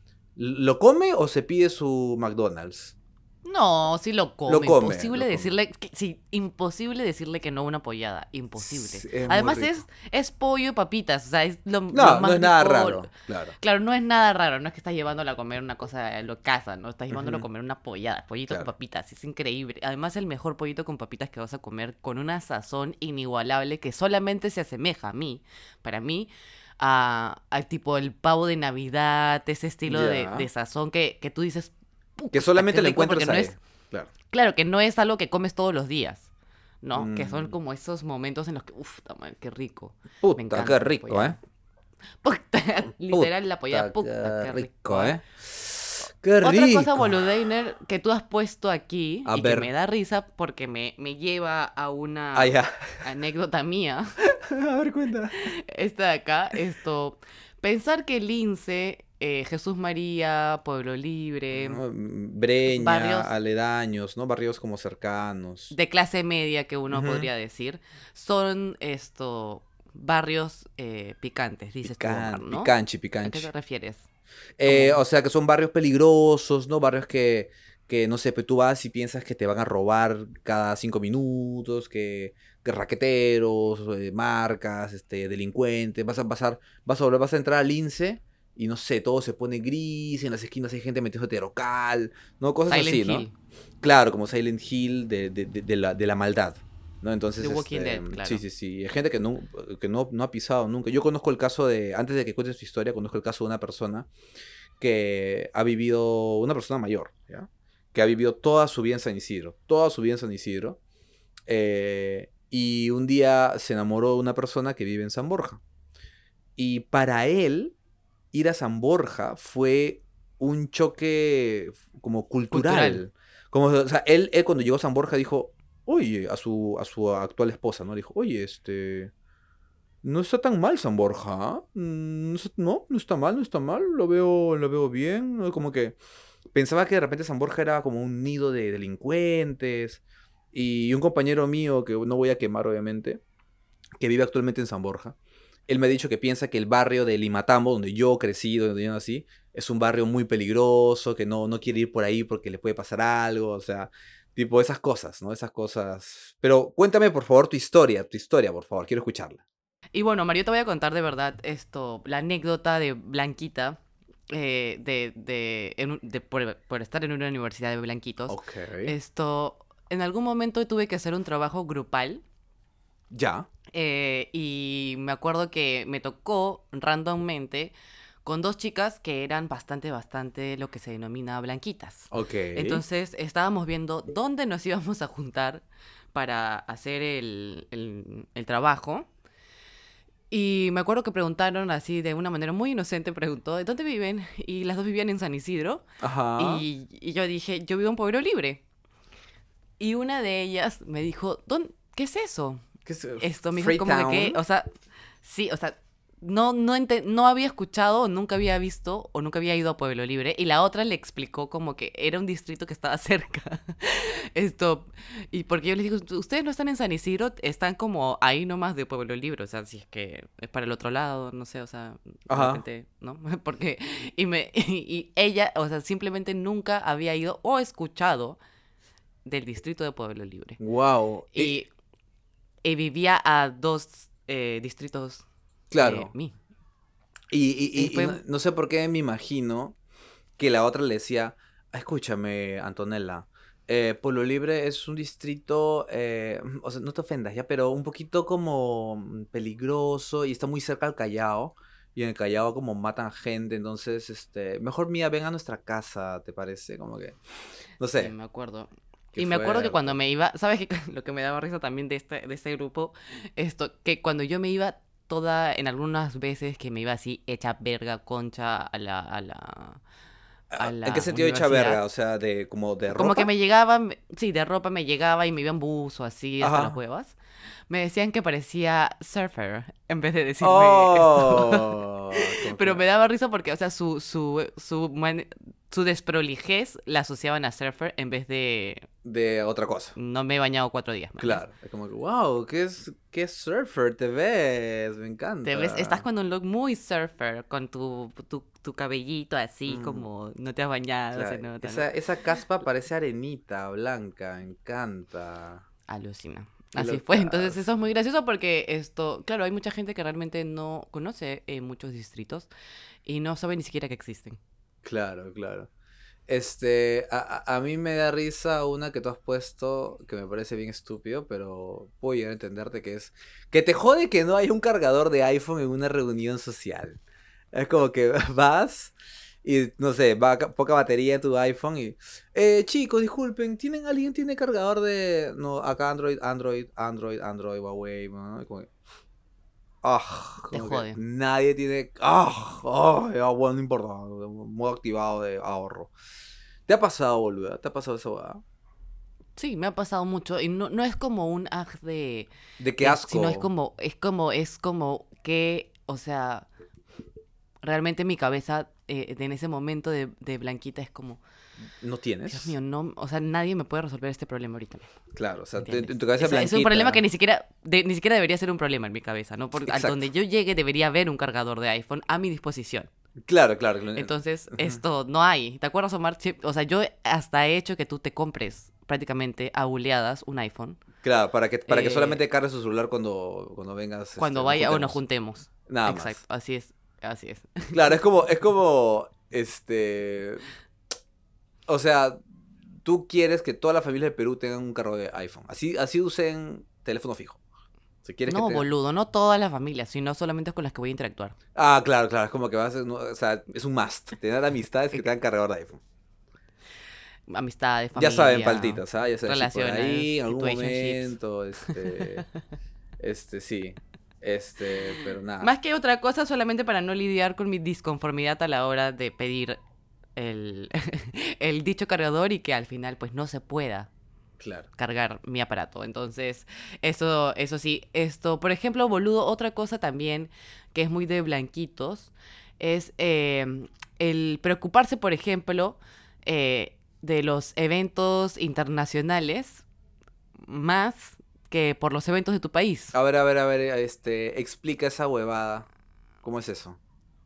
¿Lo come o se pide su McDonald's? No, sí lo Lo come. come, Imposible lo come. decirle que, sí, imposible decirle que no a una pollada. Imposible. Sí, es muy Además rico. es, es pollo y papitas. O sea, es lo, lo No, no más es nada rico. raro, claro. Claro, no es nada raro. No es que estás llevándolo a comer una cosa lo casa, ¿no? Estás llevándolo a Ujú, comer una pollada. Pollito con claro. papitas. Es increíble. Además, el mejor pollito con papitas que vas a comer con una sazón inigualable que solamente se asemeja a mí, para mí, a, al tipo el pavo de Navidad, ese estilo de, de Ya. sazón que, que tú dices, Que puta, qué solamente lo rico, porque encuentras no ahí. es. Claro. Claro, que no es algo que comes todos los días, ¿no? Que son Mm, como esos momentos en los que, uff, qué rico. Me puta, qué encanta la rico, ¿eh? pollada. Puta, literal, la pollada, Puta, puta, qué qué rico, rico, ¿ah? ¿eh? ¡Qué Otra cosa, rico! Boludeiner, que tú has puesto aquí A y que ver. me da risa porque me, me lleva a Ah, una ya. anécdota mía. A ver, cuenta. Esta de acá, esto. Pensar que Lince, eh, Jesús María, Pueblo Libre, ¿No? Breña, barrios aledaños, ¿no? Barrios como cercanos. de clase media que uno Ujú. podría decir, son esto barrios eh, picantes, dices tú, Omar, Pican, ¿no? picanchi, ¿A qué te picanchi. refieres? Eh, Como o sea, que son barrios peligrosos, ¿no? Barrios que, que, no sé, pues tú vas y piensas que te van a robar cada cinco minutos, que, que raqueteros, eh, marcas, este, delincuentes, vas a pasar, vas a volver, vas a entrar al lince y no sé, todo se pone gris, en las esquinas hay gente metiéndose local, ¿no? Cosas Silent así, ¿no? Hill, Claro, como Silent Hill de, de, de, de la, de la maldad. ¿No? The Entonces, Walking este, Dead, sí, claro. sí, sí. Hay gente que no, que no, no ha pisado nunca. Yo conozco el caso de, antes de que cuentes tu historia, conozco el caso de una persona que ha vivido, una persona mayor, ¿ya? Que ha vivido toda su vida en San Isidro, toda su vida en San Isidro, eh, y un día se enamoró de una persona que vive en San Borja. Y para él, ir a San Borja fue un choque como Cultural. cultural. Como, o sea, él, él cuando llegó a San Borja dijo, oye, a su, a su actual esposa, ¿no? Le dijo, oye, este, no está tan mal San Borja, ¿ah? Mm, No, está- no, no está mal, no está mal, lo veo, lo veo bien, ¿no? Como que pensaba que de repente San Borja era como un nido de delincuentes, y un compañero mío, que no voy a quemar obviamente, que vive actualmente en San Borja, él me ha dicho que piensa que el barrio de Limatambo, donde yo crecí, donde yo nací, es un barrio muy peligroso, que no, no quiere ir por ahí porque le puede pasar algo, o sea, tipo esas cosas, ¿no? Esas cosas. Pero cuéntame, por favor, tu historia, tu historia, por favor, quiero escucharla. Y bueno, Mario, te voy a contar de verdad esto, la anécdota de Blanquita, eh, de, de, en un- de por, por estar en una universidad de blanquitos. Ok. Esto, en algún momento tuve que hacer un trabajo grupal. Ya. Eh, y me acuerdo que me tocó randommente con dos chicas que eran bastante, bastante lo que se denomina blanquitas. Ok. Entonces estábamos viendo dónde nos íbamos a juntar para hacer el, el- el trabajo. Y me acuerdo que preguntaron así de una manera muy inocente, preguntó, ¿de dónde viven? Y las dos vivían en San Isidro. Ajá. Y, y yo dije, yo vivo en Pueblo Libre. Y una de ellas me dijo, ¿dónde, ¿qué es eso? ¿Qué es? eh, Esto me dijo como que, ¿qué? Freetown. O sea, sí, o sea, no, no, ente- no había escuchado, nunca había visto o nunca había ido a Pueblo Libre. Y la otra le explicó como que era un distrito que estaba cerca. Esto, y porque yo les digo, ustedes no están en San Isidro, están como ahí nomás de Pueblo Libre. O sea, si es que es para el otro lado, no sé, o sea, de Ajá. repente, ¿no? Porque, y me, y ella, o sea, simplemente nunca había ido o escuchado del distrito de Pueblo Libre. Wow. Y, Y y vivía a dos eh, distritos de claro. mí. Y, Y y, y, y no, fue, no sé por qué me imagino que la otra le decía, "Ah, escúchame, Antonella, eh, Pueblo Libre es un distrito, eh, o sea, no te ofendas ya, pero un poquito como mm, peligroso y está muy cerca al Callao. Y en el Callao como matan gente, entonces, este, mejor mía, ven a nuestra casa, ¿te parece? Como que, no sí, sé, me acuerdo. qué Y me acuerdo que cuando fuerte. me iba, ¿sabes qué? Lo que me daba risa también de este, de este grupo, esto, que cuando yo me iba toda, en algunas veces que me iba así hecha verga, concha a la, a la, a Ah, ¿en qué la sentido hecha universidad, verga? O sea, de como de como que ropa. me llegaba, me- sí, de ropa me llegaba y me iba en bus o así hasta las Ajá. huevas. Me decían que parecía surfer en vez de decirme esto. Oh, como que Pero me daba risa porque, o sea, su, su, su, man- su desprolijez la asociaban a surfer en vez de de otra cosa. no me he bañado cuatro días, man. Claro, es como que, wow, qué es, qué surfer te ves, me Te ves, estás encanta. con un look muy surfer, con tu, tu, tu cabellito así Mm, como no te has bañado, se claro, nota, ¿no? esa, esa caspa parece arenita blanca, me encanta. Alucina. Qué Así fue. Entonces eso es locazo. muy gracioso porque esto, claro, hay mucha gente que realmente no conoce eh, muchos distritos y no sabe ni siquiera que existen. Claro, claro. Este, a, a- a mí me da risa una que tú has puesto que me parece bien estúpido, pero puedo llegar a entenderte que es que te jode que no hay un cargador de iPhone en una reunión social. Es como que vas y no sé, va ca- poca batería en tu iPhone y eh, chicos, disculpen, ¿tienen alguien tiene cargador de no, acá Android, Android, Android, Android, Huawei, ¿no? Y como que, ah, Te como que jode. nadie tiene, ah, ah, ya, bueno, no importa, modo activado de ahorro. ¿Te ha pasado, boluda? ¿Te ha pasado esa hueá? Sí, me ha pasado mucho y no, no es como un aj de, De qué de, sino es asco. como, es como, es como que, o sea, realmente mi cabeza eh, en ese momento de, de Blanquita es como, ¿No Dios tienes? mío, no, o sea, nadie me puede resolver este problema ahorita mismo, Claro, o sea, te- en ¿entiendes? tu cabeza Es, es un problema que blanquita. ni siquiera, de- ni siquiera debería ser un problema en mi cabeza, ¿no? Porque al Exacto. donde yo llegue debería haber un cargador de iPhone a mi disposición. Claro, claro. Claro. Entonces, Ujú. esto no hay. ¿Te acuerdas, Omar? Sí, o sea, yo hasta he hecho que tú te compres prácticamente a buleadas un iPhone Claro, para que, para que eh, solamente cargue su celular cuando, cuando vengas, este, cuando nos vaya o nos juntemos. juntemos. Nada Exacto, más. así es, así es. Claro, es como, es como, este, o sea, tú quieres que toda la familia de Perú tengan un carro de iPhone. Así, así usen teléfono fijo. Si quieres que No, tengan. boludo, no todas las familias, sino solamente con las que voy a interactuar. Ah, claro, claro, es como que vas a, no, o sea, es un must. Tener amistades que Ex- tengan cargador de iPhone. Amistades, Ya saben, familia, paltitas, ¿ah? Ya saben, si por relaciones, ahí, en algún situationships. momento, este, este, sí, este, pero nada. Más que otra cosa, solamente para no lidiar con mi disconformidad a la hora de pedir el, el dicho cargador y que al final pues no se pueda. Claro. cargar mi aparato. Entonces, eso, eso sí. Esto, por ejemplo, boludo, otra cosa también que es muy de blanquitos es eh, el preocuparse, por ejemplo, eh, de los eventos internacionales más que por los eventos de tu país. A ver, a ver, a ver, este, explica esa huevada. ¿Cómo es eso?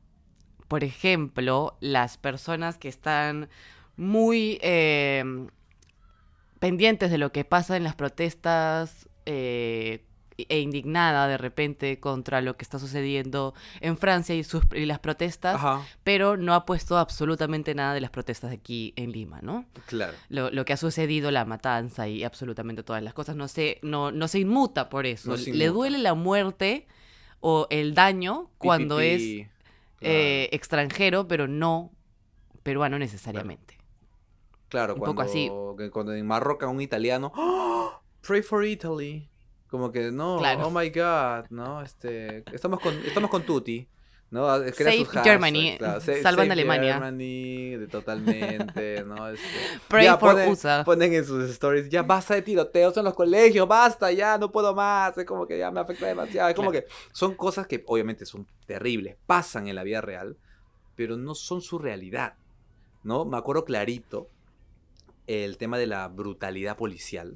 Por ejemplo, las personas que están muy eh, pendientes de lo que pasa en las protestas eh, e indignada de repente contra lo que está sucediendo en Francia y, sus, y las protestas, Ajá, pero no ha puesto absolutamente nada de las protestas de aquí en Lima, ¿no? claro. Lo, lo que ha sucedido, la matanza y absolutamente todas las cosas, no se, no, no se inmuta por eso. No se Le inmuta. duele la muerte o el daño Pi, pi, cuando pi. es Claro, eh, extranjero, pero no peruano claro. necesariamente. Claro, Un poco así, cuando, que cuando enmarroca a un italiano, ¡oh! Pray for Italy. Como que no, claro. oh my god, ¿no? Este, estamos con, estamos con Tutti, ¿no? Ah, crea Save sus hashtags, Germany, claro. Save, salvan save Alemania. Germany, de- totalmente, ¿no? Este, Pray ya for ponen, U S A. ponen en sus stories, ya basta de tiroteos en los colegios, basta, ya no puedo más, es como que ya me afecta demasiado, es como Claro. que son cosas que obviamente son terribles, pasan en la vida real, pero no son su realidad, ¿no? Me acuerdo clarito el tema de la brutalidad policial,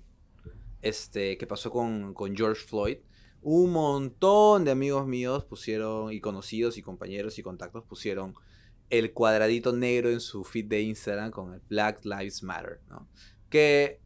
este, que pasó con, con George Floyd. Un montón de amigos míos pusieron, y conocidos, y compañeros, y contactos, pusieron el cuadradito negro en su feed de Instagram con el Black Lives Matter, ¿no? Que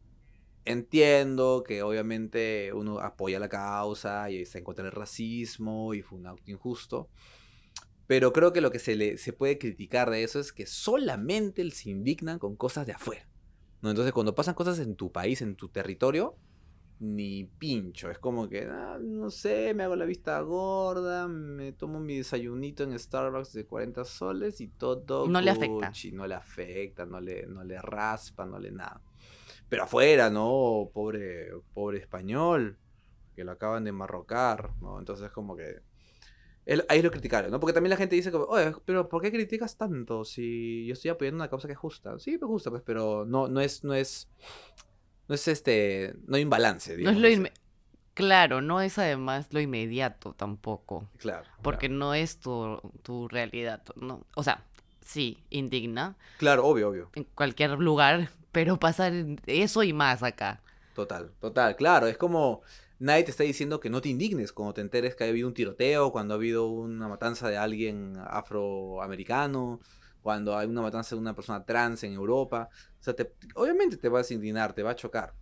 entiendo que obviamente uno apoya la causa y está en contra del racismo y fue un acto injusto, pero creo que lo que se, le, se puede criticar de eso es que solamente se indignan con cosas de afuera, ¿no? Entonces, cuando pasan cosas en tu país, en tu territorio, ni pincho. Es como que, ah, no sé, me hago la vista gorda, me tomo mi desayunito en Starbucks de cuarenta soles y todo No le afecta. Gucci. No le afecta, no le, no le raspa, no le nada. Pero afuera, ¿no? Pobre, pobre español, que lo acaban de marrocar, ¿no? Entonces, como que... el- ahí lo criticaron, ¿no? Porque también la gente dice como, oye, pero ¿por qué criticas tanto si yo estoy apoyando una causa que es justa? Sí, pues justa, pues, pero no, no es, no es, no es este, no hay un balance, No es digamos lo así. inme- Claro, no es además lo inmediato tampoco, Claro, porque claro. no es tu, tu realidad, ¿no? O sea, sí, indigna Claro, obvio, obvio. en cualquier lugar, pero pasa eso y más acá. Total, total, claro. Es como nadie te está diciendo que no te indignes cuando te enteres que ha habido un tiroteo, cuando ha habido una matanza de alguien afroamericano, cuando hay una matanza de una persona trans en Europa. O sea, te- obviamente te vas a indignar, te va a chocar,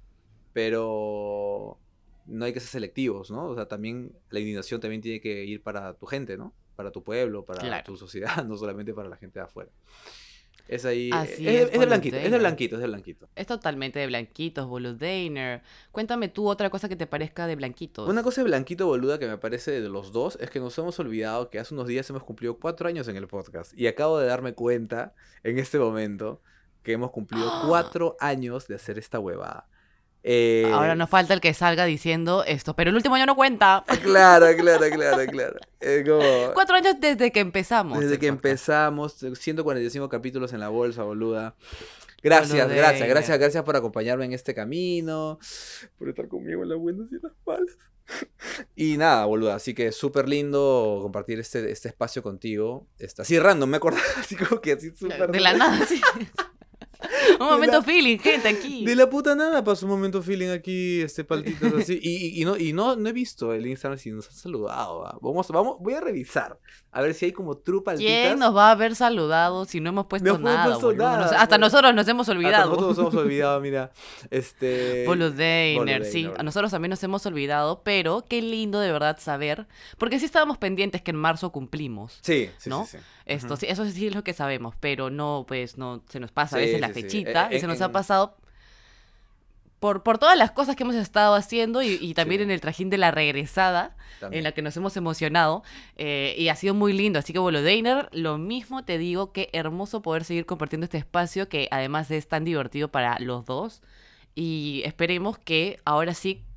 pero no hay que ser selectivos, ¿no? O sea, también la indignación también tiene que ir para tu gente, ¿no? Para tu pueblo, para Claro. tu sociedad, no solamente para la gente de afuera. Es ahí, Así es, es, es de blanquito, es de Boludeiner. blanquito, es de blanquito. Es totalmente de blanquitos, Boludeiner. Cuéntame tú otra cosa que te parezca de Una blanquitos. cosa de blanquito boluda que me parece de los dos es que nos hemos olvidado que hace unos días hemos cumplido cuatro años en el podcast. Y acabo de darme cuenta en este momento que hemos cumplido cuatro años de hacer esta huevada. Ahora Eh, nos falta el que salga diciendo esto, pero el último año no cuenta. claro, claro, claro, claro. Es como... Cuatro años desde que empezamos Desde el que podcast. empezamos, ciento cuarenta y cinco capítulos en la bolsa, boluda. Gracias, gracias, Boludeiner. gracias, gracias por acompañarme en este camino, por estar conmigo en las buenas y en las malas. Y nada, boluda, así que súper lindo compartir este, este espacio contigo. Está así random, me acordaba, así como que así súper... De la nada, sí. Un De momento la, feeling, gente, aquí. de la puta nada pasó un momento feeling aquí, este paltitas así. Y, y, y no, y no, no he visto el Instagram si nos han saludado. ¿Va? Vamos, vamos, voy a revisar. A ver si hay como true paltitas. ¿Quién nos va a haber saludado si no hemos No puesto hemos nada, puesto boludo? Nos- nada, hasta pues. nosotros nos hemos Hasta olvidado. nosotros nos hemos olvidado, mira. Este. Boludeiner, sí. Boludeiner. A nosotros también nos hemos olvidado, pero qué lindo de verdad saber. Porque sí estábamos pendientes que en marzo cumplimos. Sí, sí, ¿no? sí, sí. Esto, Ujú. sí, eso sí es lo que sabemos, pero no, pues, no, se nos pasa a Sí, veces la sí, sí. fechita Eh, y se eh, nos ha en- pasado por, por todas las cosas que hemos estado haciendo y, y también Sí, en el trajín de la regresada, en también. la que nos hemos emocionado, eh, y ha sido muy lindo. Así que, Boludeiner, lo mismo te digo, qué hermoso poder seguir compartiendo este espacio que además es tan divertido para los dos. Y esperemos que ahora sí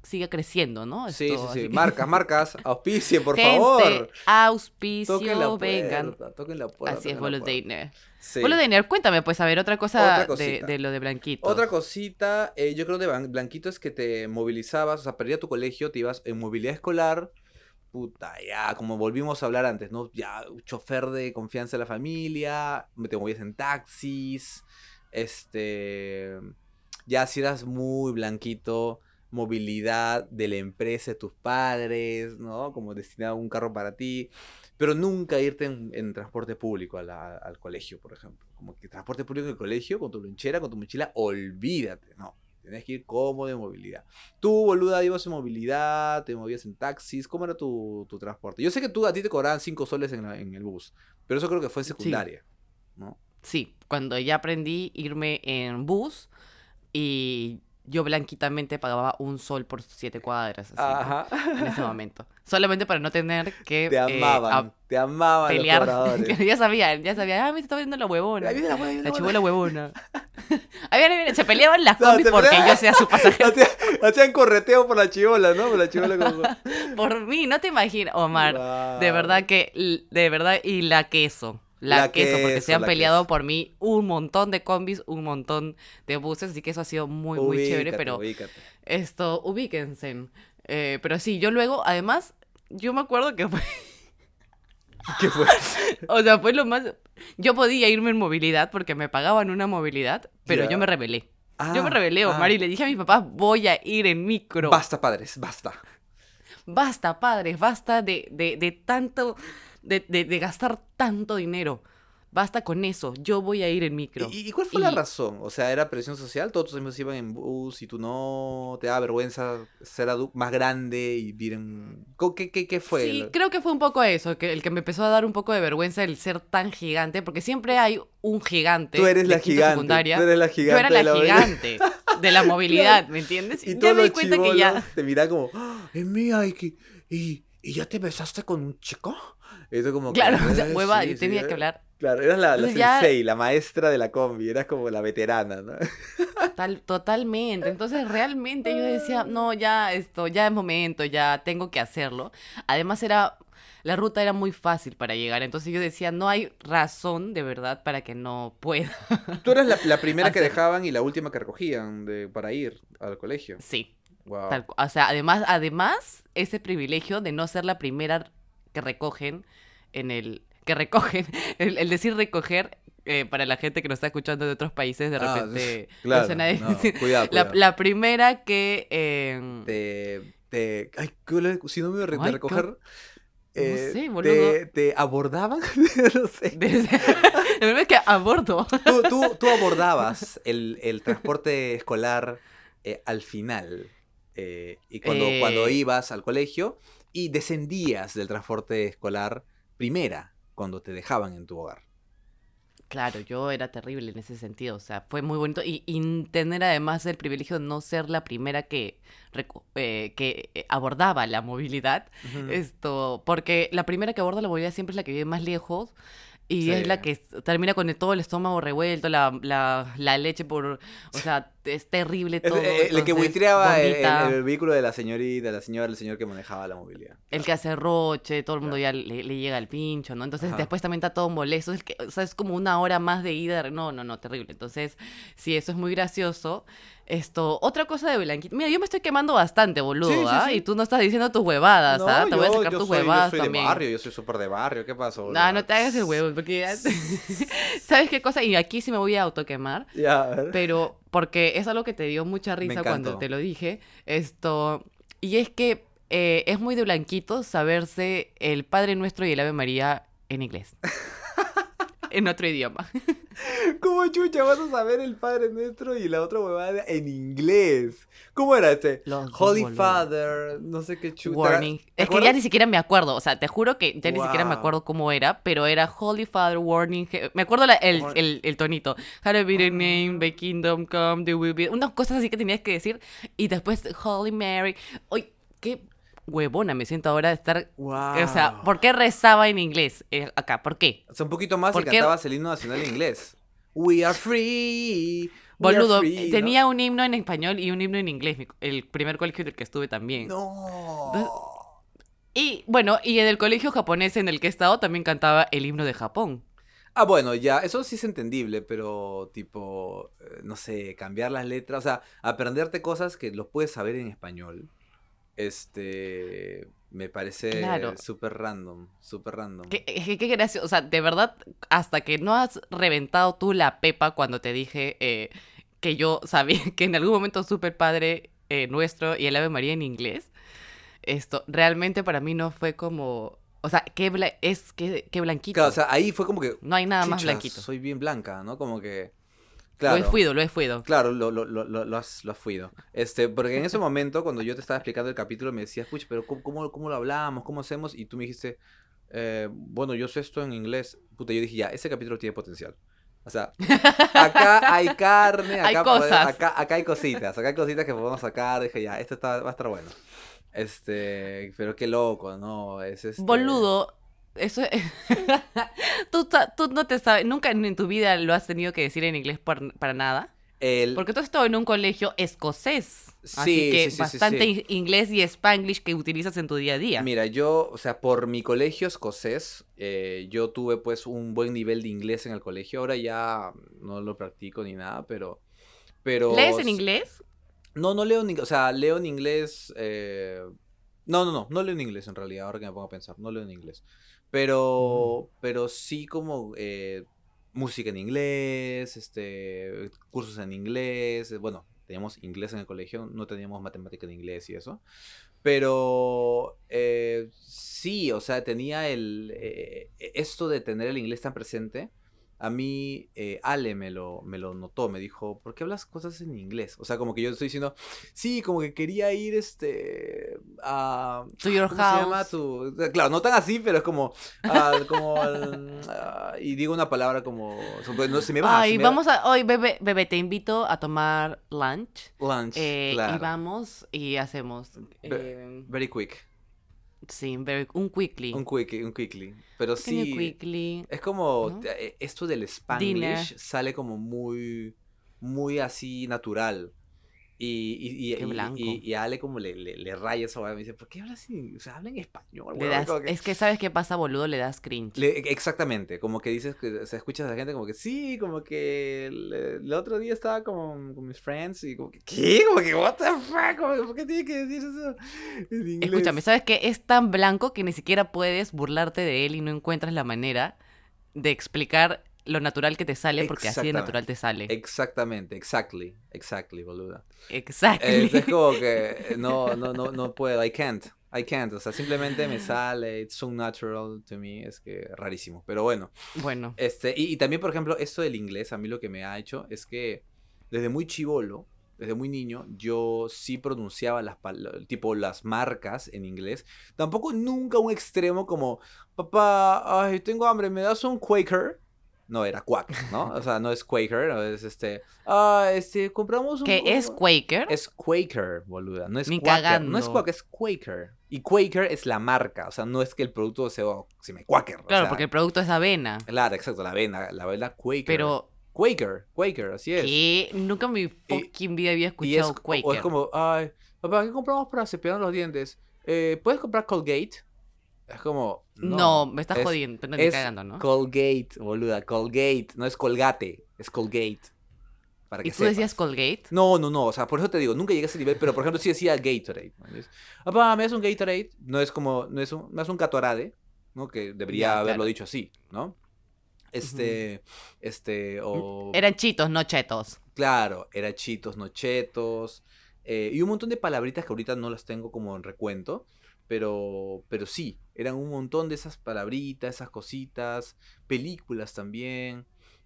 siga creciendo, ¿no? Sí, sí, Esto, sí. así que- Marcas, marcas, auspicien, por Gente, favor. auspicio, Toquen la vengan. puerta, toquen la puerta, Así es, toquen la puerta. Bolodainer. Sí. Bolodainer, cuéntame, pues, a ver, otra Otra cosa de, cosita. de lo de Otra Blanquitos. cosita, eh, yo creo de Ban- Blanquito es que te movilizabas, o sea, perdías tu colegio, te ibas en movilidad escolar, puta, ya, como volvimos a hablar antes, ¿no? Ya, un chofer de confianza de la familia, te movías en taxis, este, ya si eras muy blanquito, movilidad de la empresa de tus padres, ¿no? Como destinado a un carro para ti, pero nunca irte en, en transporte público a la- al colegio, por ejemplo. Como que transporte público en el colegio, con tu lonchera, con tu mochila, olvídate, no. Tienes que ir cómodo en movilidad. Tú, boluda, ibas en movilidad, te movías en taxis. ¿Cómo era tu, tu transporte? Yo sé que tú a ti te cobraban cinco soles en, la- en el bus, pero eso creo que fue en Sí, secundaria, ¿no? sí, cuando ya aprendí irme en bus y yo blanquitamente pagaba un sol por siete cuadras, así, ¿no? Ajá. En ese momento. Solamente para no tener que Te eh, a amaban, te amaban los pelear. cobradores. Ya sabía, ya sabía, ah, me está viendo la Ahí huevona. viene la buena, ahí viene La la chibola buena. huevona. Ahí viene, viene. Se peleaban las No, combis se porque peleaban. yo sea su pasajero. Hacían, hacían correteo por la chivola, ¿no? Por la chivola como... Por mí, no te imaginas, Omar. De Wow. verdad que, l- de verdad, y la queso. La, La queso, porque se queso, han la peleado queso. por mí un montón de combis, un montón de buses, así que eso ha sido muy, muy chévere, Ubícate, pero ubícate. esto, ubíquense. Eh, pero sí, yo luego, además, yo me acuerdo que fue, ¿Qué fue? o sea, fue lo más, yo podía irme en movilidad porque me pagaban una movilidad, pero Ya. yo me rebelé. Yo me Ah, rebelé, Omar, ah. y le dije a mis papás, voy a ir en micro. Basta, padres, basta. Basta, padres, basta de, de, de tanto, de, de, de gastar tanto dinero. Basta con eso, yo voy a ir en micro. ¿Y, y cuál fue la Y razón? O sea, ¿era presión social? ¿Todos tus amigos iban en bus y tú no? ¿Te daba vergüenza ser adu- más grande y vivir en...? Co- ¿Qué, qué, qué fue? sí, lo- creo que fue un poco eso, que el que me empezó a dar un poco de vergüenza el ser tan gigante, porque siempre hay un gigante Tú eres de la quinto gigante, secundaria. tú eres la Yo gigante era de la la gigante de la movilidad, ¿me entiendes? Y ya todos me di los cuenta que ya... chibolos te miran como, "Ah, es mía, y, que- y, ¿y ya te besaste con un chico?" Eso como que, Claro, o sea, "Eh, hueva, sí, yo sí, tenía eh". que hablar Claro, eras la, la Entonces ya- sensei, la maestra de la combi, eras como la veterana, ¿no? tal, totalmente. Entonces, realmente yo decía, no, ya esto, ya es momento, ya tengo que hacerlo. Además, era, la ruta era muy fácil para llegar. Entonces yo decía, no hay razón de verdad para que no pueda. Tú eras la, la primera que Hacer- dejaban y la última que recogían de, para ir al colegio. Sí. Wow. Tal cu- o sea, además, además, ese privilegio de no ser la primera que recogen en el, que recogen, el, el decir recoger, eh, para la gente que nos está escuchando de otros países, de Ah, repente, no claro, suena de- no, cuidado, la, cuidado. la primera que, eh, Te, te, ay, ¿qué le- si no me re- de Ay, qué- recoger, eh, sé, boludo. te, te abordaban, no sé. de- la primera vez que abordo. Tú, tú, tú abordabas el, el transporte escolar eh, al final, eh, y cuando, Eh. cuando ibas al colegio, y descendías del transporte escolar primera, cuando te dejaban en tu hogar. Claro, yo era terrible en ese sentido, o sea, fue muy bonito y, y tener además el privilegio de no ser la primera que, reco- eh, que eh, abordaba la movilidad, Ujú. esto, porque la primera que aborda la movilidad siempre es la que vive más lejos y Sí. es la que s- termina con el- todo el estómago revuelto, la, la, la leche por, o sea, es terrible Es- todo. eh, el que entonces, buitreaba el, gordita. el- el vehículo de la señorita, la señora, el señor que manejaba la movilidad. El que hace roche, todo el mundo Claro. ya le, le llega al pincho, ¿no? Entonces Ajá. después también está todo molesto. Es que, o sea, es como una hora más de ida. No, no, no, terrible. Entonces, sí, eso es muy gracioso. Esto, otra cosa de Blanquito. Mira, yo me estoy quemando bastante, boludo, Sí, sí, ¿ah? sí. Y tú no estás diciendo tus huevadas, No, ¿ah? Te voy a yo- sacar yo tus soy- huevadas Yo soy también. de barrio, yo soy súper de barrio, ¿qué pasó? No, no te hagas el huevo, porque ya... ¿Sabes qué cosa? Y aquí sí me voy a autoquemar. Ya, a ver. Pero porque es algo que te dio mucha risa cuando encantó. te lo dije. Esto, y es que eh, es muy de blanquito saberse el Padre Nuestro y el Ave María en inglés. En otro idioma. ¿Cómo chucha vas a saber el Padre Nuestro y la otra huevada en inglés? ¿Cómo era este? Los dos, Holy boludo. Father, no sé qué chucha. Warning. ¿Te Es que ya acuerdas? ni siquiera me acuerdo. O sea, te juro que ya ni siquiera me Wow. acuerdo cómo era. Pero era Holy Father, Warning. he- Me acuerdo la- el, War- el, el tonito. How to be the name, the kingdom come, the will be. Unas cosas así que tenías que decir. Y después Holy Mary. Uy, qué huevona me siento ahora de estar. Wow. O sea, ¿por qué rezaba en inglés eh, acá? ¿Por qué? O sea, un poquito más y ¿Por qué? cantabas el himno nacional en inglés. We are free, we are Boludo, free, ¿no? tenía un himno en español y un himno en inglés, mi- el primer colegio en el que estuve también. Entonces, No. y bueno, y en el colegio japonés en el que he estado también cantaba el himno de Japón. Ah, bueno, ya, eso sí es entendible, pero tipo, eh, no sé, cambiar las letras, o sea, aprenderte cosas que los puedes saber en español, este, me parece Claro, súper random, súper random. qué, qué, qué gracioso. O sea, de verdad, hasta que no has reventado tú la pepa cuando te dije eh, que yo sabía que en algún momento supe el Padre eh, Nuestro y el Ave María en inglés, esto realmente para mí no fue como... O sea, qué, bla- es, qué, qué Claro, o blanquito. sea, ahí fue como que, No hay nada más chucha, blanquito. soy bien blanca, ¿no? Como que, Lo he claro, fuido, lo he fuido. claro, lo, lo, lo, lo, lo has, lo has fuido. Este, porque en ese momento, cuando yo te estaba explicando el capítulo, me decías, pucha, pero ¿cómo, cómo, cómo lo hablamos? ¿Cómo hacemos? Y tú me dijiste, eh, bueno, yo sé esto en inglés. Puta, yo dije, ya, ese capítulo tiene potencial. O sea, acá hay carne, Hay acá, pode- cosas. acá, acá hay cositas, acá hay cositas que podemos sacar. Dije, ya, esto está, va a estar bueno. Este, pero qué loco, ¿no? Es este. Boludo, eso es... tú, ta- tú no te sabes, nunca en tu vida lo has tenido que decir en inglés por- para nada. El. Porque tú has estado en un colegio escocés. Así Sí, que sí, sí, sí, bastante sí. in- inglés y spanglish que utilizas en tu día a día. Mira, yo, o sea, por mi colegio escocés, eh, yo tuve pues un buen nivel de inglés en el colegio. Ahora ya no lo practico ni nada, pero, ¿Lees pero, en s- inglés? no, no leo en inglés, o sea, leo en inglés, eh, no, no, no, no leo en inglés en realidad, ahora que me pongo a pensar, no leo en inglés. Mm. Pero, pero sí como eh, música en inglés, este, cursos en inglés, eh, bueno, teníamos inglés en el colegio, no teníamos matemática en inglés y eso. Pero eh, sí, o sea, tenía el eh, esto de tener el inglés tan presente. A mí, eh, Ale me lo, me lo notó, me dijo, ¿por qué hablas cosas en inglés? O sea, como que yo estoy diciendo, sí, como que quería ir, este, a, To your ¿cómo se llama? house. Tu, claro, no tan así, pero es como, ah, como, al- ah, y digo una palabra como, no, se me va, se Ay, me va, vamos a... Hoy, bebé, bebé, te invito a tomar lunch. lunch, Eh, y claro, vamos y hacemos... Ve- eh, very quick, sí, very- un un quickly. quick, un quickly, pero Pequeño sí. quickly, Es como, ¿no? te- eh, esto del Dinner. Spanglish sale como muy, muy así natural. Y, y, y, Qué y, blanco. y- y a Ale como le, le, le raya esa hueá, me dice, ¿por qué hablas así? O sea, habla en español, Le huevón. das... Como que, Es que, ¿sabes qué pasa, boludo? Le das cringe. le- exactamente, como que dices, que, o sea, escuchas a la gente como que sí, como que el, el otro día estaba con, con mis friends y como que, ¿qué? Como que, what the fuck, como que, ¿por qué tiene que decir eso en Escúchame, inglés? ¿sabes qué? Es tan blanco que ni siquiera puedes burlarte de él y no encuentras la manera de explicar lo natural que te sale porque así de natural Exactamente, te sale. exactamente, exactly, exactly, boluda. Es, es Exactly. como que no, no, no, no puedo, I can't, I can't, o sea, simplemente me sale, it's so natural to me, es que rarísimo, pero bueno, Bueno, este, y, y también, por ejemplo, esto del inglés, a mí lo que me ha hecho es que desde muy chivolo, desde muy niño, yo sí pronunciaba las pal- tipo las marcas en inglés, tampoco nunca un extremo como, papá, ay, tengo hambre, ¿me das un Quaker? No, era Quaker, ¿no? O sea, no es Quaker, no, es este, ah, este, compramos un, ¿qué es un- Quaker? es Quaker, boluda. No es Ni Quaker. No es cagando. Quaker, es Quaker. Y Quaker es la marca. O sea, no es que el producto sea, oh, se me Quaker. O Claro, porque sea, el producto es avena. claro, exacto, la avena, la avena Quaker. Pero, Quaker, Quaker, así es. ¿qué? Nunca en mi Y, fucking vida había y es, escuchado o, o es Quaker. como, ay, papá, ¿qué compramos para cepillar los dientes? Eh, ¿puedes comprar Colgate? Es como, No, no, me estás es, jodiendo, pero ni es cagando, ¿no? Colgate, boluda, Colgate. No es Colgate, es Colgate. Para ¿Y que tú decías sepas. Colgate? No, no, no, o sea, por eso te digo, nunca llegué a ese nivel, pero por ejemplo sí decía Gatorade. ¿No? Es, papá, ¿me das un Gatorade? No es como, no es un, no es un Gatorade, ¿no? Que debería Ya, haberlo claro. dicho así, ¿no? Ujú. Este, este, o, Eran chitos, no chetos. claro, era chitos, no chetos, eh, y un montón de palabritas que ahorita no las tengo como en recuento, pero, pero sí, eran un montón de esas palabritas, esas cositas, películas también,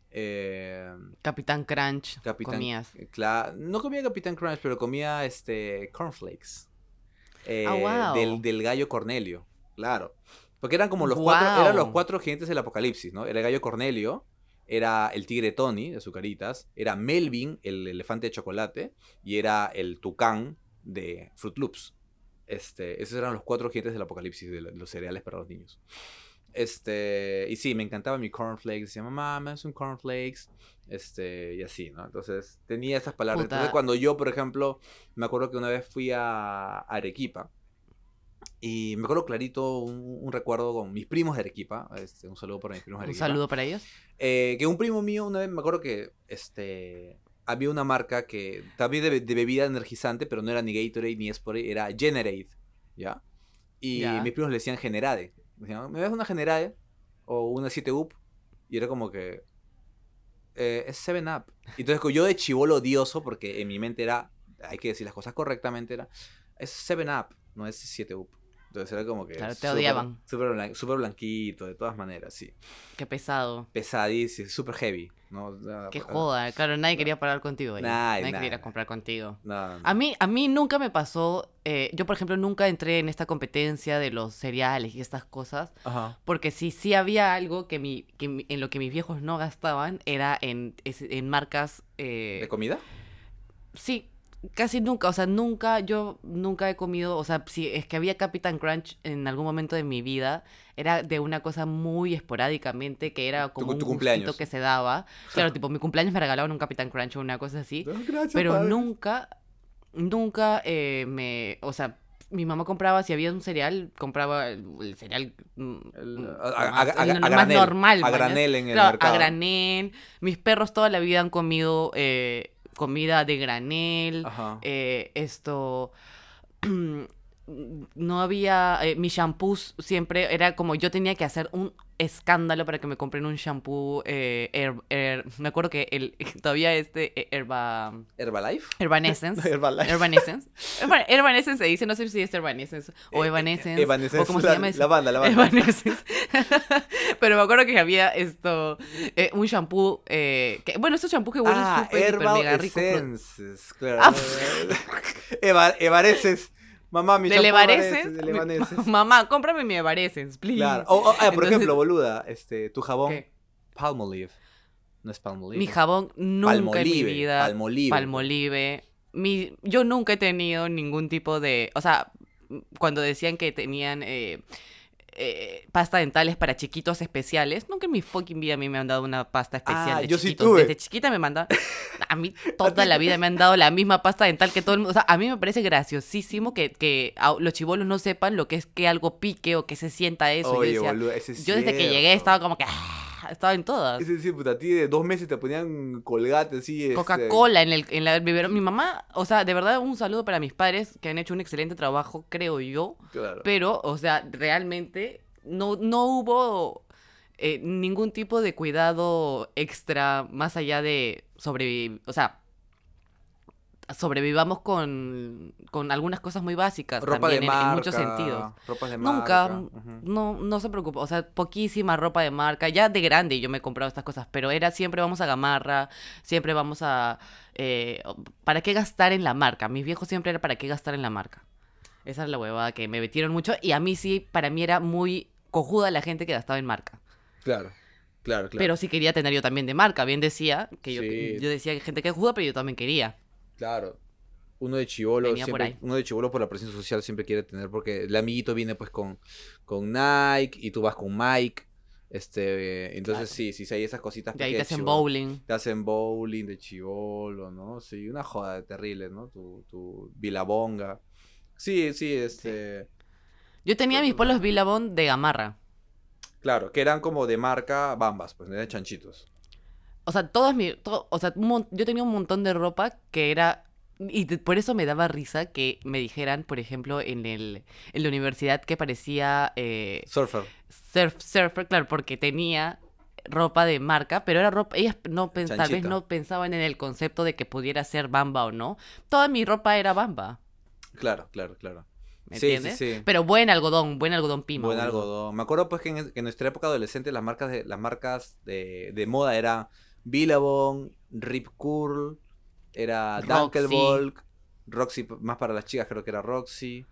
eh, Capitán Crunch, Capitán, comías. eh, Cla- no comía Capitán Crunch, pero comía este cornflakes Ah, eh, del, wow. del gallo Cornelio, claro. Porque eran como los cuatro, eran los Wow. cuatro gigantes del apocalipsis, ¿no? Era el gallo Cornelio, era el tigre Tony, de Azucaritas, era Melvin, el elefante de chocolate, y era el tucán de Fruit Loops. Este, esos eran los cuatro gigantes del apocalipsis de los cereales para los niños. Este, y sí, me encantaba mi cornflakes. Decía, mamá, me haces un cornflakes. Este, y así, ¿no? Entonces, tenía esas palabras. Entonces, Puta. cuando yo, por ejemplo, me acuerdo que una vez fui a Arequipa. Y me acuerdo clarito un, un recuerdo con mis primos de Arequipa. Este, un saludo para mis primos de Un Arequipa. saludo para ellos. Eh, que un primo mío, una vez me acuerdo que este, había una marca que también de, de bebida energizante, pero no era ni Gatorade ni Sporade, era Generade, ¿ya? Y Ya. mis primos le decían Generade. Me decían, ¿me das una Generade? O una siete up. Y era como que, eh, es seven up. Y entonces yo de chibolo odioso, porque en mi mente era, hay que decir las cosas correctamente, era, es seven up, no es siete up. Entonces era como que Claro, te súper odiaban. súper blan- súper blanquito, de todas maneras, sí. Qué pesado. Pesadísimo, súper heavy, ¿no? Qué joda. Claro, nadie quería parar contigo ahí. Nah, Nadie nah, quería ir a nah. comprar contigo. No, no, no. A mí, a mí nunca me pasó, eh, yo por ejemplo nunca entré en esta competencia de los cereales y estas cosas, Ajá. porque si sí había algo que, mi, que mi- en lo que mis viejos no gastaban, era en, es- en marcas, ¿De eh, comida? sí, casi nunca, o sea, nunca, yo nunca he comido, o sea, si es que había Captain Crunch en algún momento de mi vida, era de una cosa muy esporádicamente, que era Tu, como un tu gustito cumpleaños. que se daba. Claro, tipo, mi cumpleaños me regalaban un Captain Crunch o una cosa así, No, gracias, pero padre. nunca, nunca eh, me, o sea, mi mamá compraba, si había un cereal, compraba el, el cereal mm, El- mm, a, a- más, a- el a más granel. normal, A mañas. granel en el Claro, a mercado. granel. Mis perros toda la vida han comido eh, comida de granel. Ajá. eh, esto. No había. Eh, mis shampoos siempre era como yo tenía que hacer un escándalo para que me compren un shampoo. Eh, her- her- me acuerdo que el, todavía este eh, Herba. ¿Herbalife? Herbanescence. Herbalife. Herbanescence. Herba- Herbanescence se dice, no sé si es Herbanescence o Eh, eh, Evanescence. Evanescence, O como se la- llama ese. la banda, la banda. Evanescence. Pero me acuerdo que había esto. eh, un shampoo. Eh, que, bueno, estos shampoos que huelen Ah, súper, hiper, Herbal mega rico. fru- Essences. Claro. Ah, Eva- Evanescence. Mamá, mi ¿Del shampoo Evanescence? Evanescence, del Evanescence. Mamá, cómprame mi Evanescence, please. Claro. O- o, ah, por Entonces, ejemplo, boluda, este, tu jabón ¿qué? Palmolive. No es Palmolive. Mi jabón nunca en mi Palmolive, vida. Palmolive. Palmolive. Mi, yo nunca he tenido ningún tipo de. O sea, cuando decían que tenían eh, eh, pasta dentales para chiquitos especiales, nunca en mi fucking vida a mí me han dado una pasta especial Ah, de yo sí chiquitos. tuve. Desde chiquita me mandan. A mí toda la vida me han dado la misma pasta dental que todo el mundo. O sea, a mí me parece graciosísimo que, que a- los chibolos no sepan lo que es que algo pique o que se sienta eso. Oye, yo decía, boludo, ese es yo desde que llegué cierto. estaba como que. ¡ah! Estaba en todas. Es decir, puta, a ti de dos meses te ponían colgate así. este, Coca-Cola en el, en la, el biberón. Mi mamá, o sea, de verdad un saludo para mis padres que han hecho un excelente trabajo, creo yo. Claro. Pero, o sea, realmente no, no hubo eh, ningún tipo de cuidado extra más allá de sobrevivir. O sea, sobrevivamos con, con algunas cosas muy básicas Ropa de también en, en marca. muchos sentidos. Ropas de Nunca, marca. ujú. no, no se preocupa, o sea, poquísima ropa de marca, ya de grande yo me he comprado estas cosas, pero era siempre vamos a Gamarra, siempre vamos a, eh, ¿para qué gastar en la marca? Mis viejos siempre era ¿para qué gastar en la marca? Esa es la huevada que me metieron mucho y a mí sí, para mí era muy cojuda la gente que gastaba en marca. Claro, claro, claro. Pero sí quería tener yo también de marca, bien decía, que yo, Sí. yo decía que gente que es cojuda, pero yo también quería. Claro. Uno de chivolo Venía por siempre, ahí. uno de chivolo por la presión social siempre quiere tener, porque el amiguito viene pues con, con Nike y tú vas con Mike. Este, entonces Claro. sí, sí, sí, hay esas cositas De ahí pequeñas te de hacen chibolo. bowling. Te hacen bowling de chivolo, ¿no? Sí, una joda terrible, ¿no? Tu, tu bilabonga. Sí, sí, este. Yo tenía mis polos Billabong de Gamarra. Claro, que eran como de marca Bambas, pues, eran chanchitos. O sea, todos mi, to- o sea, un mon- yo tenía un montón de ropa que era y de- por eso me daba risa que me dijeran, por ejemplo, en el en la universidad que parecía eh, Surfer. surf, surfer, claro, porque tenía ropa de marca, pero era ropa, ellas no pen- tal vez Chanchita. no pensaban en el concepto de que pudiera ser Bamba o no. Toda mi ropa era Bamba, Claro, claro, claro. ¿me Sí, sí, entiendes? sí. Pero buen algodón, buen algodón pima. Buen boludo. algodón. Me acuerdo pues que en, que en nuestra época adolescente las marcas de las marcas de, de moda eran Billabong, Rip Curl, era Roxy. Dunkelvolk, Roxy p- más para las chicas creo que era Roxy.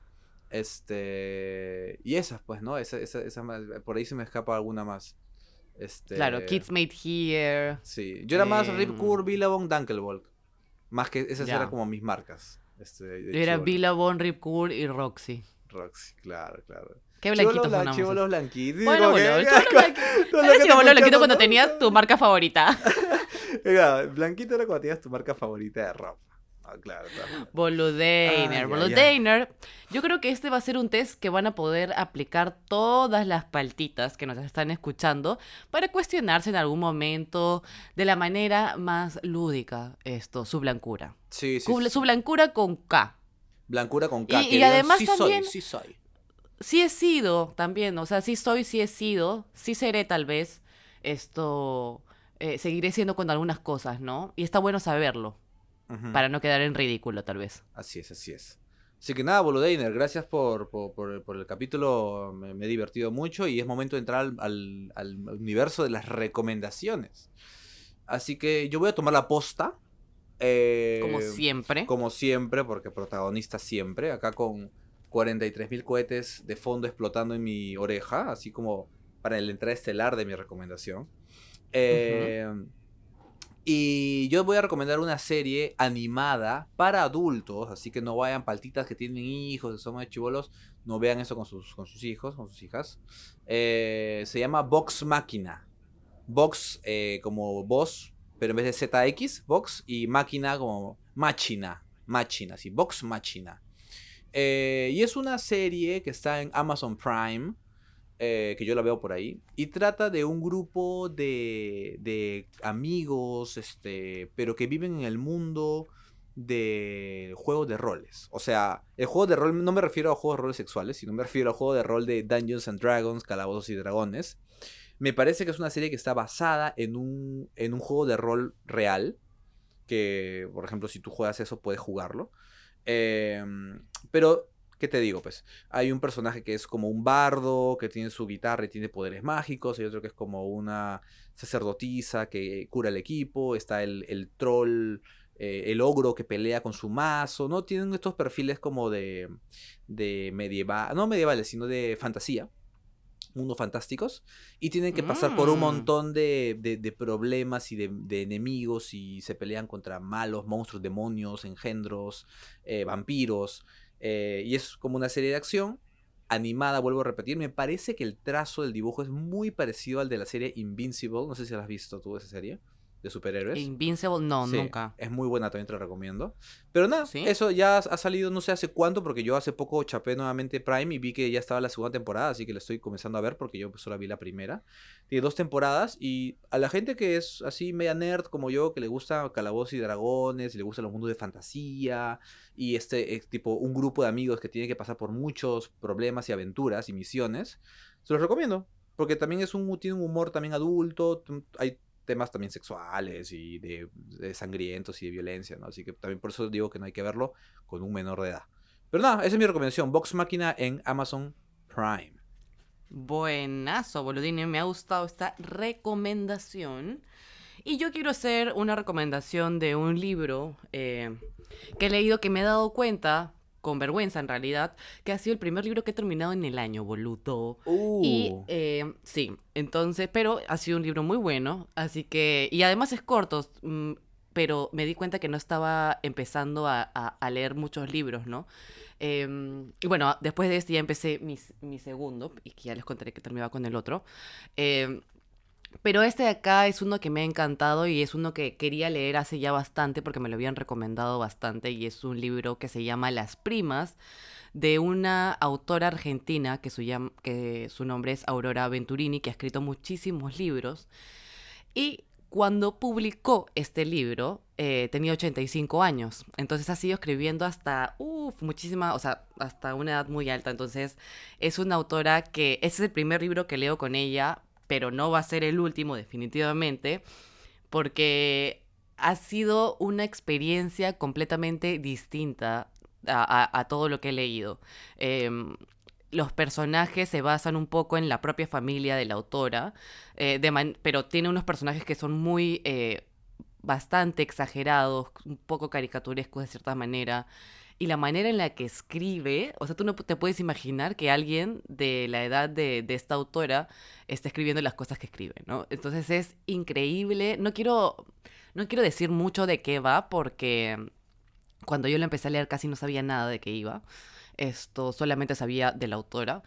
Este y esas pues, ¿no? Esa, esa, esa más- por ahí se me escapa alguna más. Este Claro, Kids Made Here. Sí, yo era más Rip em, Curl, Billabong, Dunkelvolk. Más que esas Ya. eran como mis marcas. Este, de Era chibolo. Billabong, Rip Curl y Roxy. Roxy, claro, claro. Qué Chivolos blanquitos blan- sonamos. chivolos blanquitos. Bueno, Como que- bueno, chivolo blanquito. todo lo que Eres te chivolo blanquito escuchando, cuando ¿no? tenías tu marca favorita. Venga, blanquito era cuando tenías tu marca favorita de ropa. Ah, claro, claro. Boludeiner, Ay, ay, Boludeiner. Yo creo que este va a ser un test que van a poder aplicar todas las paltitas que nos están escuchando para cuestionarse en algún momento de la manera más lúdica esto, su blancura. Sí, sí, Cu- sí. Su blancura con K. Blancura con K. Y- que y digan, además sí también- soy, sí soy. Sí he sido también, o sea, sí soy, sí he sido, sí seré tal vez, esto, eh, seguiré siendo con algunas cosas, ¿no? Y está bueno saberlo, Ujú. para no quedar en ridículo tal vez. Así es, así es. Así que nada, Boludeiner, gracias por, por, por el- por el capítulo, me, me he divertido mucho y es momento de entrar al, al- al universo de las recomendaciones. Así que yo voy a tomar la posta. eh, Como siempre. Como siempre, porque protagonista siempre, acá con cuarenta y tres mil cohetes de fondo explotando en mi oreja, así como para la entrada estelar de mi recomendación. Eh, Y yo voy a recomendar una serie animada para adultos, así que no vayan paltitas que tienen hijos, que son más chibolos, no vean eso con sus, con sus hijos, con sus hijas. Eh, se llama Vox Machina. Vox eh, como voz, pero en vez de Z X, Vox, y máquina como máquina, máquina, sí, Vox Machina. Eh, y es una serie que está en Amazon Prime, eh, que yo la veo por ahí, y trata de un grupo de, de amigos, este, pero que viven en el mundo de juegos de roles. O sea, el juego de rol, no me refiero a juegos de roles sexuales, sino me refiero a juego de rol de Dungeons and Dragons, Calabozos y Dragones. Me parece que es una serie que está basada en un, en un juego de rol real, que, por ejemplo, si tú juegas eso, puedes jugarlo. Eh, pero, ¿qué te digo? Pues hay un personaje que es como un bardo, que tiene su guitarra y tiene poderes mágicos. Hay otro que es como una sacerdotisa que cura el equipo. Está el, el troll, eh, el ogro que pelea con su mazo, ¿no? Tienen estos perfiles como de, de medieval, no medievales, sino de fantasía. Mundos fantásticos, y tienen que pasar por un Mm. montón de, de, de problemas y de, de enemigos, y se pelean contra malos, monstruos, demonios, engendros, eh, vampiros, eh, y es como una serie de acción animada, vuelvo a repetir. Me parece que el trazo del dibujo es muy parecido al de la serie Invincible, no sé si la has visto tú, esa serie de superhéroes. Invincible, no, Sí, nunca. es muy buena, también te la recomiendo. Pero nada, ¿Sí? eso ya ha salido no sé hace cuánto, porque yo hace poco chapé nuevamente Prime y vi que ya estaba la segunda temporada, así que la estoy comenzando a ver porque yo solo vi la primera. Tiene dos temporadas y a la gente que es así media nerd como yo, que le gusta Calabozos y Dragones, y le gustan los mundos de fantasía, y este es tipo un grupo de amigos que tiene que pasar por muchos problemas y aventuras y misiones, se los recomiendo. Porque también es un, tiene un humor también adulto, hay temas también sexuales y de, de sangrientos y de violencia, ¿no? Así que también por eso digo que no hay que verlo con un menor de edad. Pero nada, esa es mi recomendación, Vox Machina en Amazon Prime. Buenazo, Boludine, me ha gustado esta recomendación. Y yo quiero hacer una recomendación de un libro eh, que he leído, que me he dado cuenta, con vergüenza en realidad, que ha sido el primer libro que he terminado en el año, boludo. Uh. Y eh, sí, entonces, pero ha sido un libro muy bueno, así que, y además es corto, mm, pero me di cuenta que no estaba empezando a, a- a leer muchos libros, ¿no? Eh, y bueno, después de este ya empecé mi, mi segundo, y que ya les contaré que terminaba con el otro. Eh, pero este de acá es uno que me ha encantado y es uno que quería leer hace ya bastante porque me lo habían recomendado bastante, y es un libro que se llama Las Primas, de una autora argentina que su, llam- que su nombre es Aurora Venturini, que ha escrito muchísimos libros. Y cuando publicó este libro, eh, tenía ochenta y cinco años. Entonces ha sido escribiendo hasta, uff, muchísima, o sea, hasta una edad muy alta. Entonces es una autora que, ese es el primer libro que leo con ella, pero no va a ser el último definitivamente, porque ha sido una experiencia completamente distinta a, a- a todo lo que he leído. Em, los personajes se basan un poco en la propia familia de la autora, eh, de man- pero tiene unos personajes que son muy, eh, bastante exagerados, un poco caricaturescos de cierta manera. Y la manera en la que escribe, o sea, tú no te puedes imaginar que alguien de la edad de, de esta autora está escribiendo las cosas que escribe, ¿no? Entonces es increíble. No quiero, no quiero decir mucho de qué va, porque cuando yo lo empecé a leer casi no sabía nada de qué iba. Esto solamente sabía de la autora.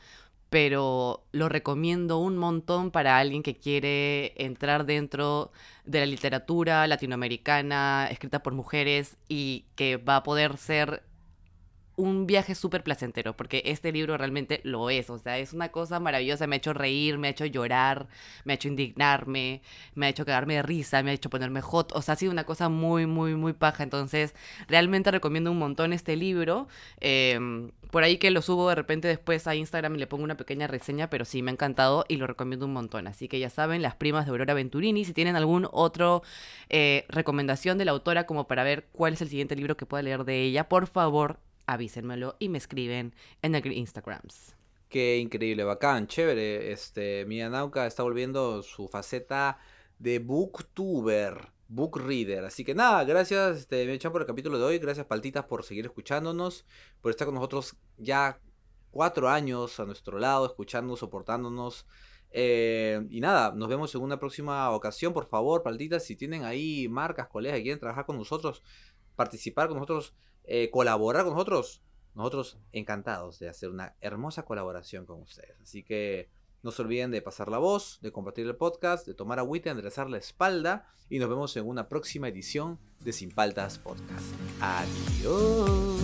pero lo recomiendo un montón para alguien que quiere entrar dentro de la literatura latinoamericana, escrita por mujeres, y que va a poder ser un viaje súper placentero, porque este libro realmente lo es, o sea, es una cosa maravillosa, me ha hecho reír, me ha hecho llorar, me ha hecho indignarme, me ha hecho cagarme de risa, me ha hecho ponerme hot, o sea, ha sido una cosa muy, muy, muy paja, entonces realmente recomiendo un montón este libro, eh, por ahí que lo subo de repente después a Instagram y le pongo una pequeña reseña, pero sí, me ha encantado y lo recomiendo un montón, así que ya saben, Las primas de Aurora Venturini, si tienen algún otro eh, recomendación de la autora como para ver cuál es el siguiente libro que pueda leer de ella, por favor, avísenmelo y me escriben en el Instagrams. Qué increíble, bacán, chévere. Este, Mia Nauka está volviendo su faceta de booktuber, book reader. Así que nada, gracias, este, Mia Chan, por el capítulo de hoy. Gracias, Paltitas, por seguir escuchándonos, por estar con nosotros ya cuatro años a nuestro lado, escuchándonos, soportándonos. Eh, y nada, nos vemos en una próxima ocasión. Por favor, Paltitas, si tienen ahí marcas, colegas que quieren trabajar con nosotros, participar con nosotros, eh, colaborar con nosotros, nosotros encantados de hacer una hermosa colaboración con ustedes. Así que no se olviden de pasar la voz, de compartir el podcast, de tomar agüita, de enderezar la espalda, y nos vemos en una próxima edición de Sin Paltas Podcast. Adiós.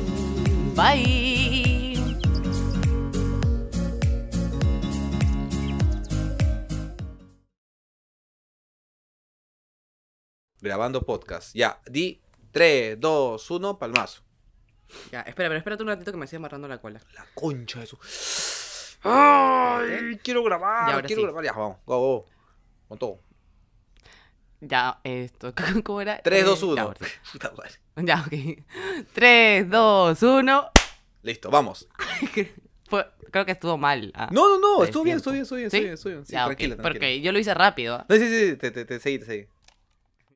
Bye. Grabando podcast. Ya, di tres, dos, uno, palmazo. Ya, espera, pero espérate un ratito que me siga amarrando la cola. La concha de su... ¡Ay! Quiero grabar, Ya, ahora quiero sí. grabar. Ya, vamos, go, go. Con todo. Ya, esto, ¿cómo era? tres, Eh, dos, ya, uno. ahora sí. Puta madre. Ya, ok. tres, dos, uno. Listo, vamos. Fue- creo que estuvo mal. ah, No, no, no, el estuvo bien, tiempo. estuvo bien, estuvo bien, ¿Sí? estuvo bien, estuvo bien. Sí, Ya, ok, tranquila, tranquila. Porque yo lo hice rápido. ¿ah? No, sí, sí, sí, te, te, te seguí, te seguí.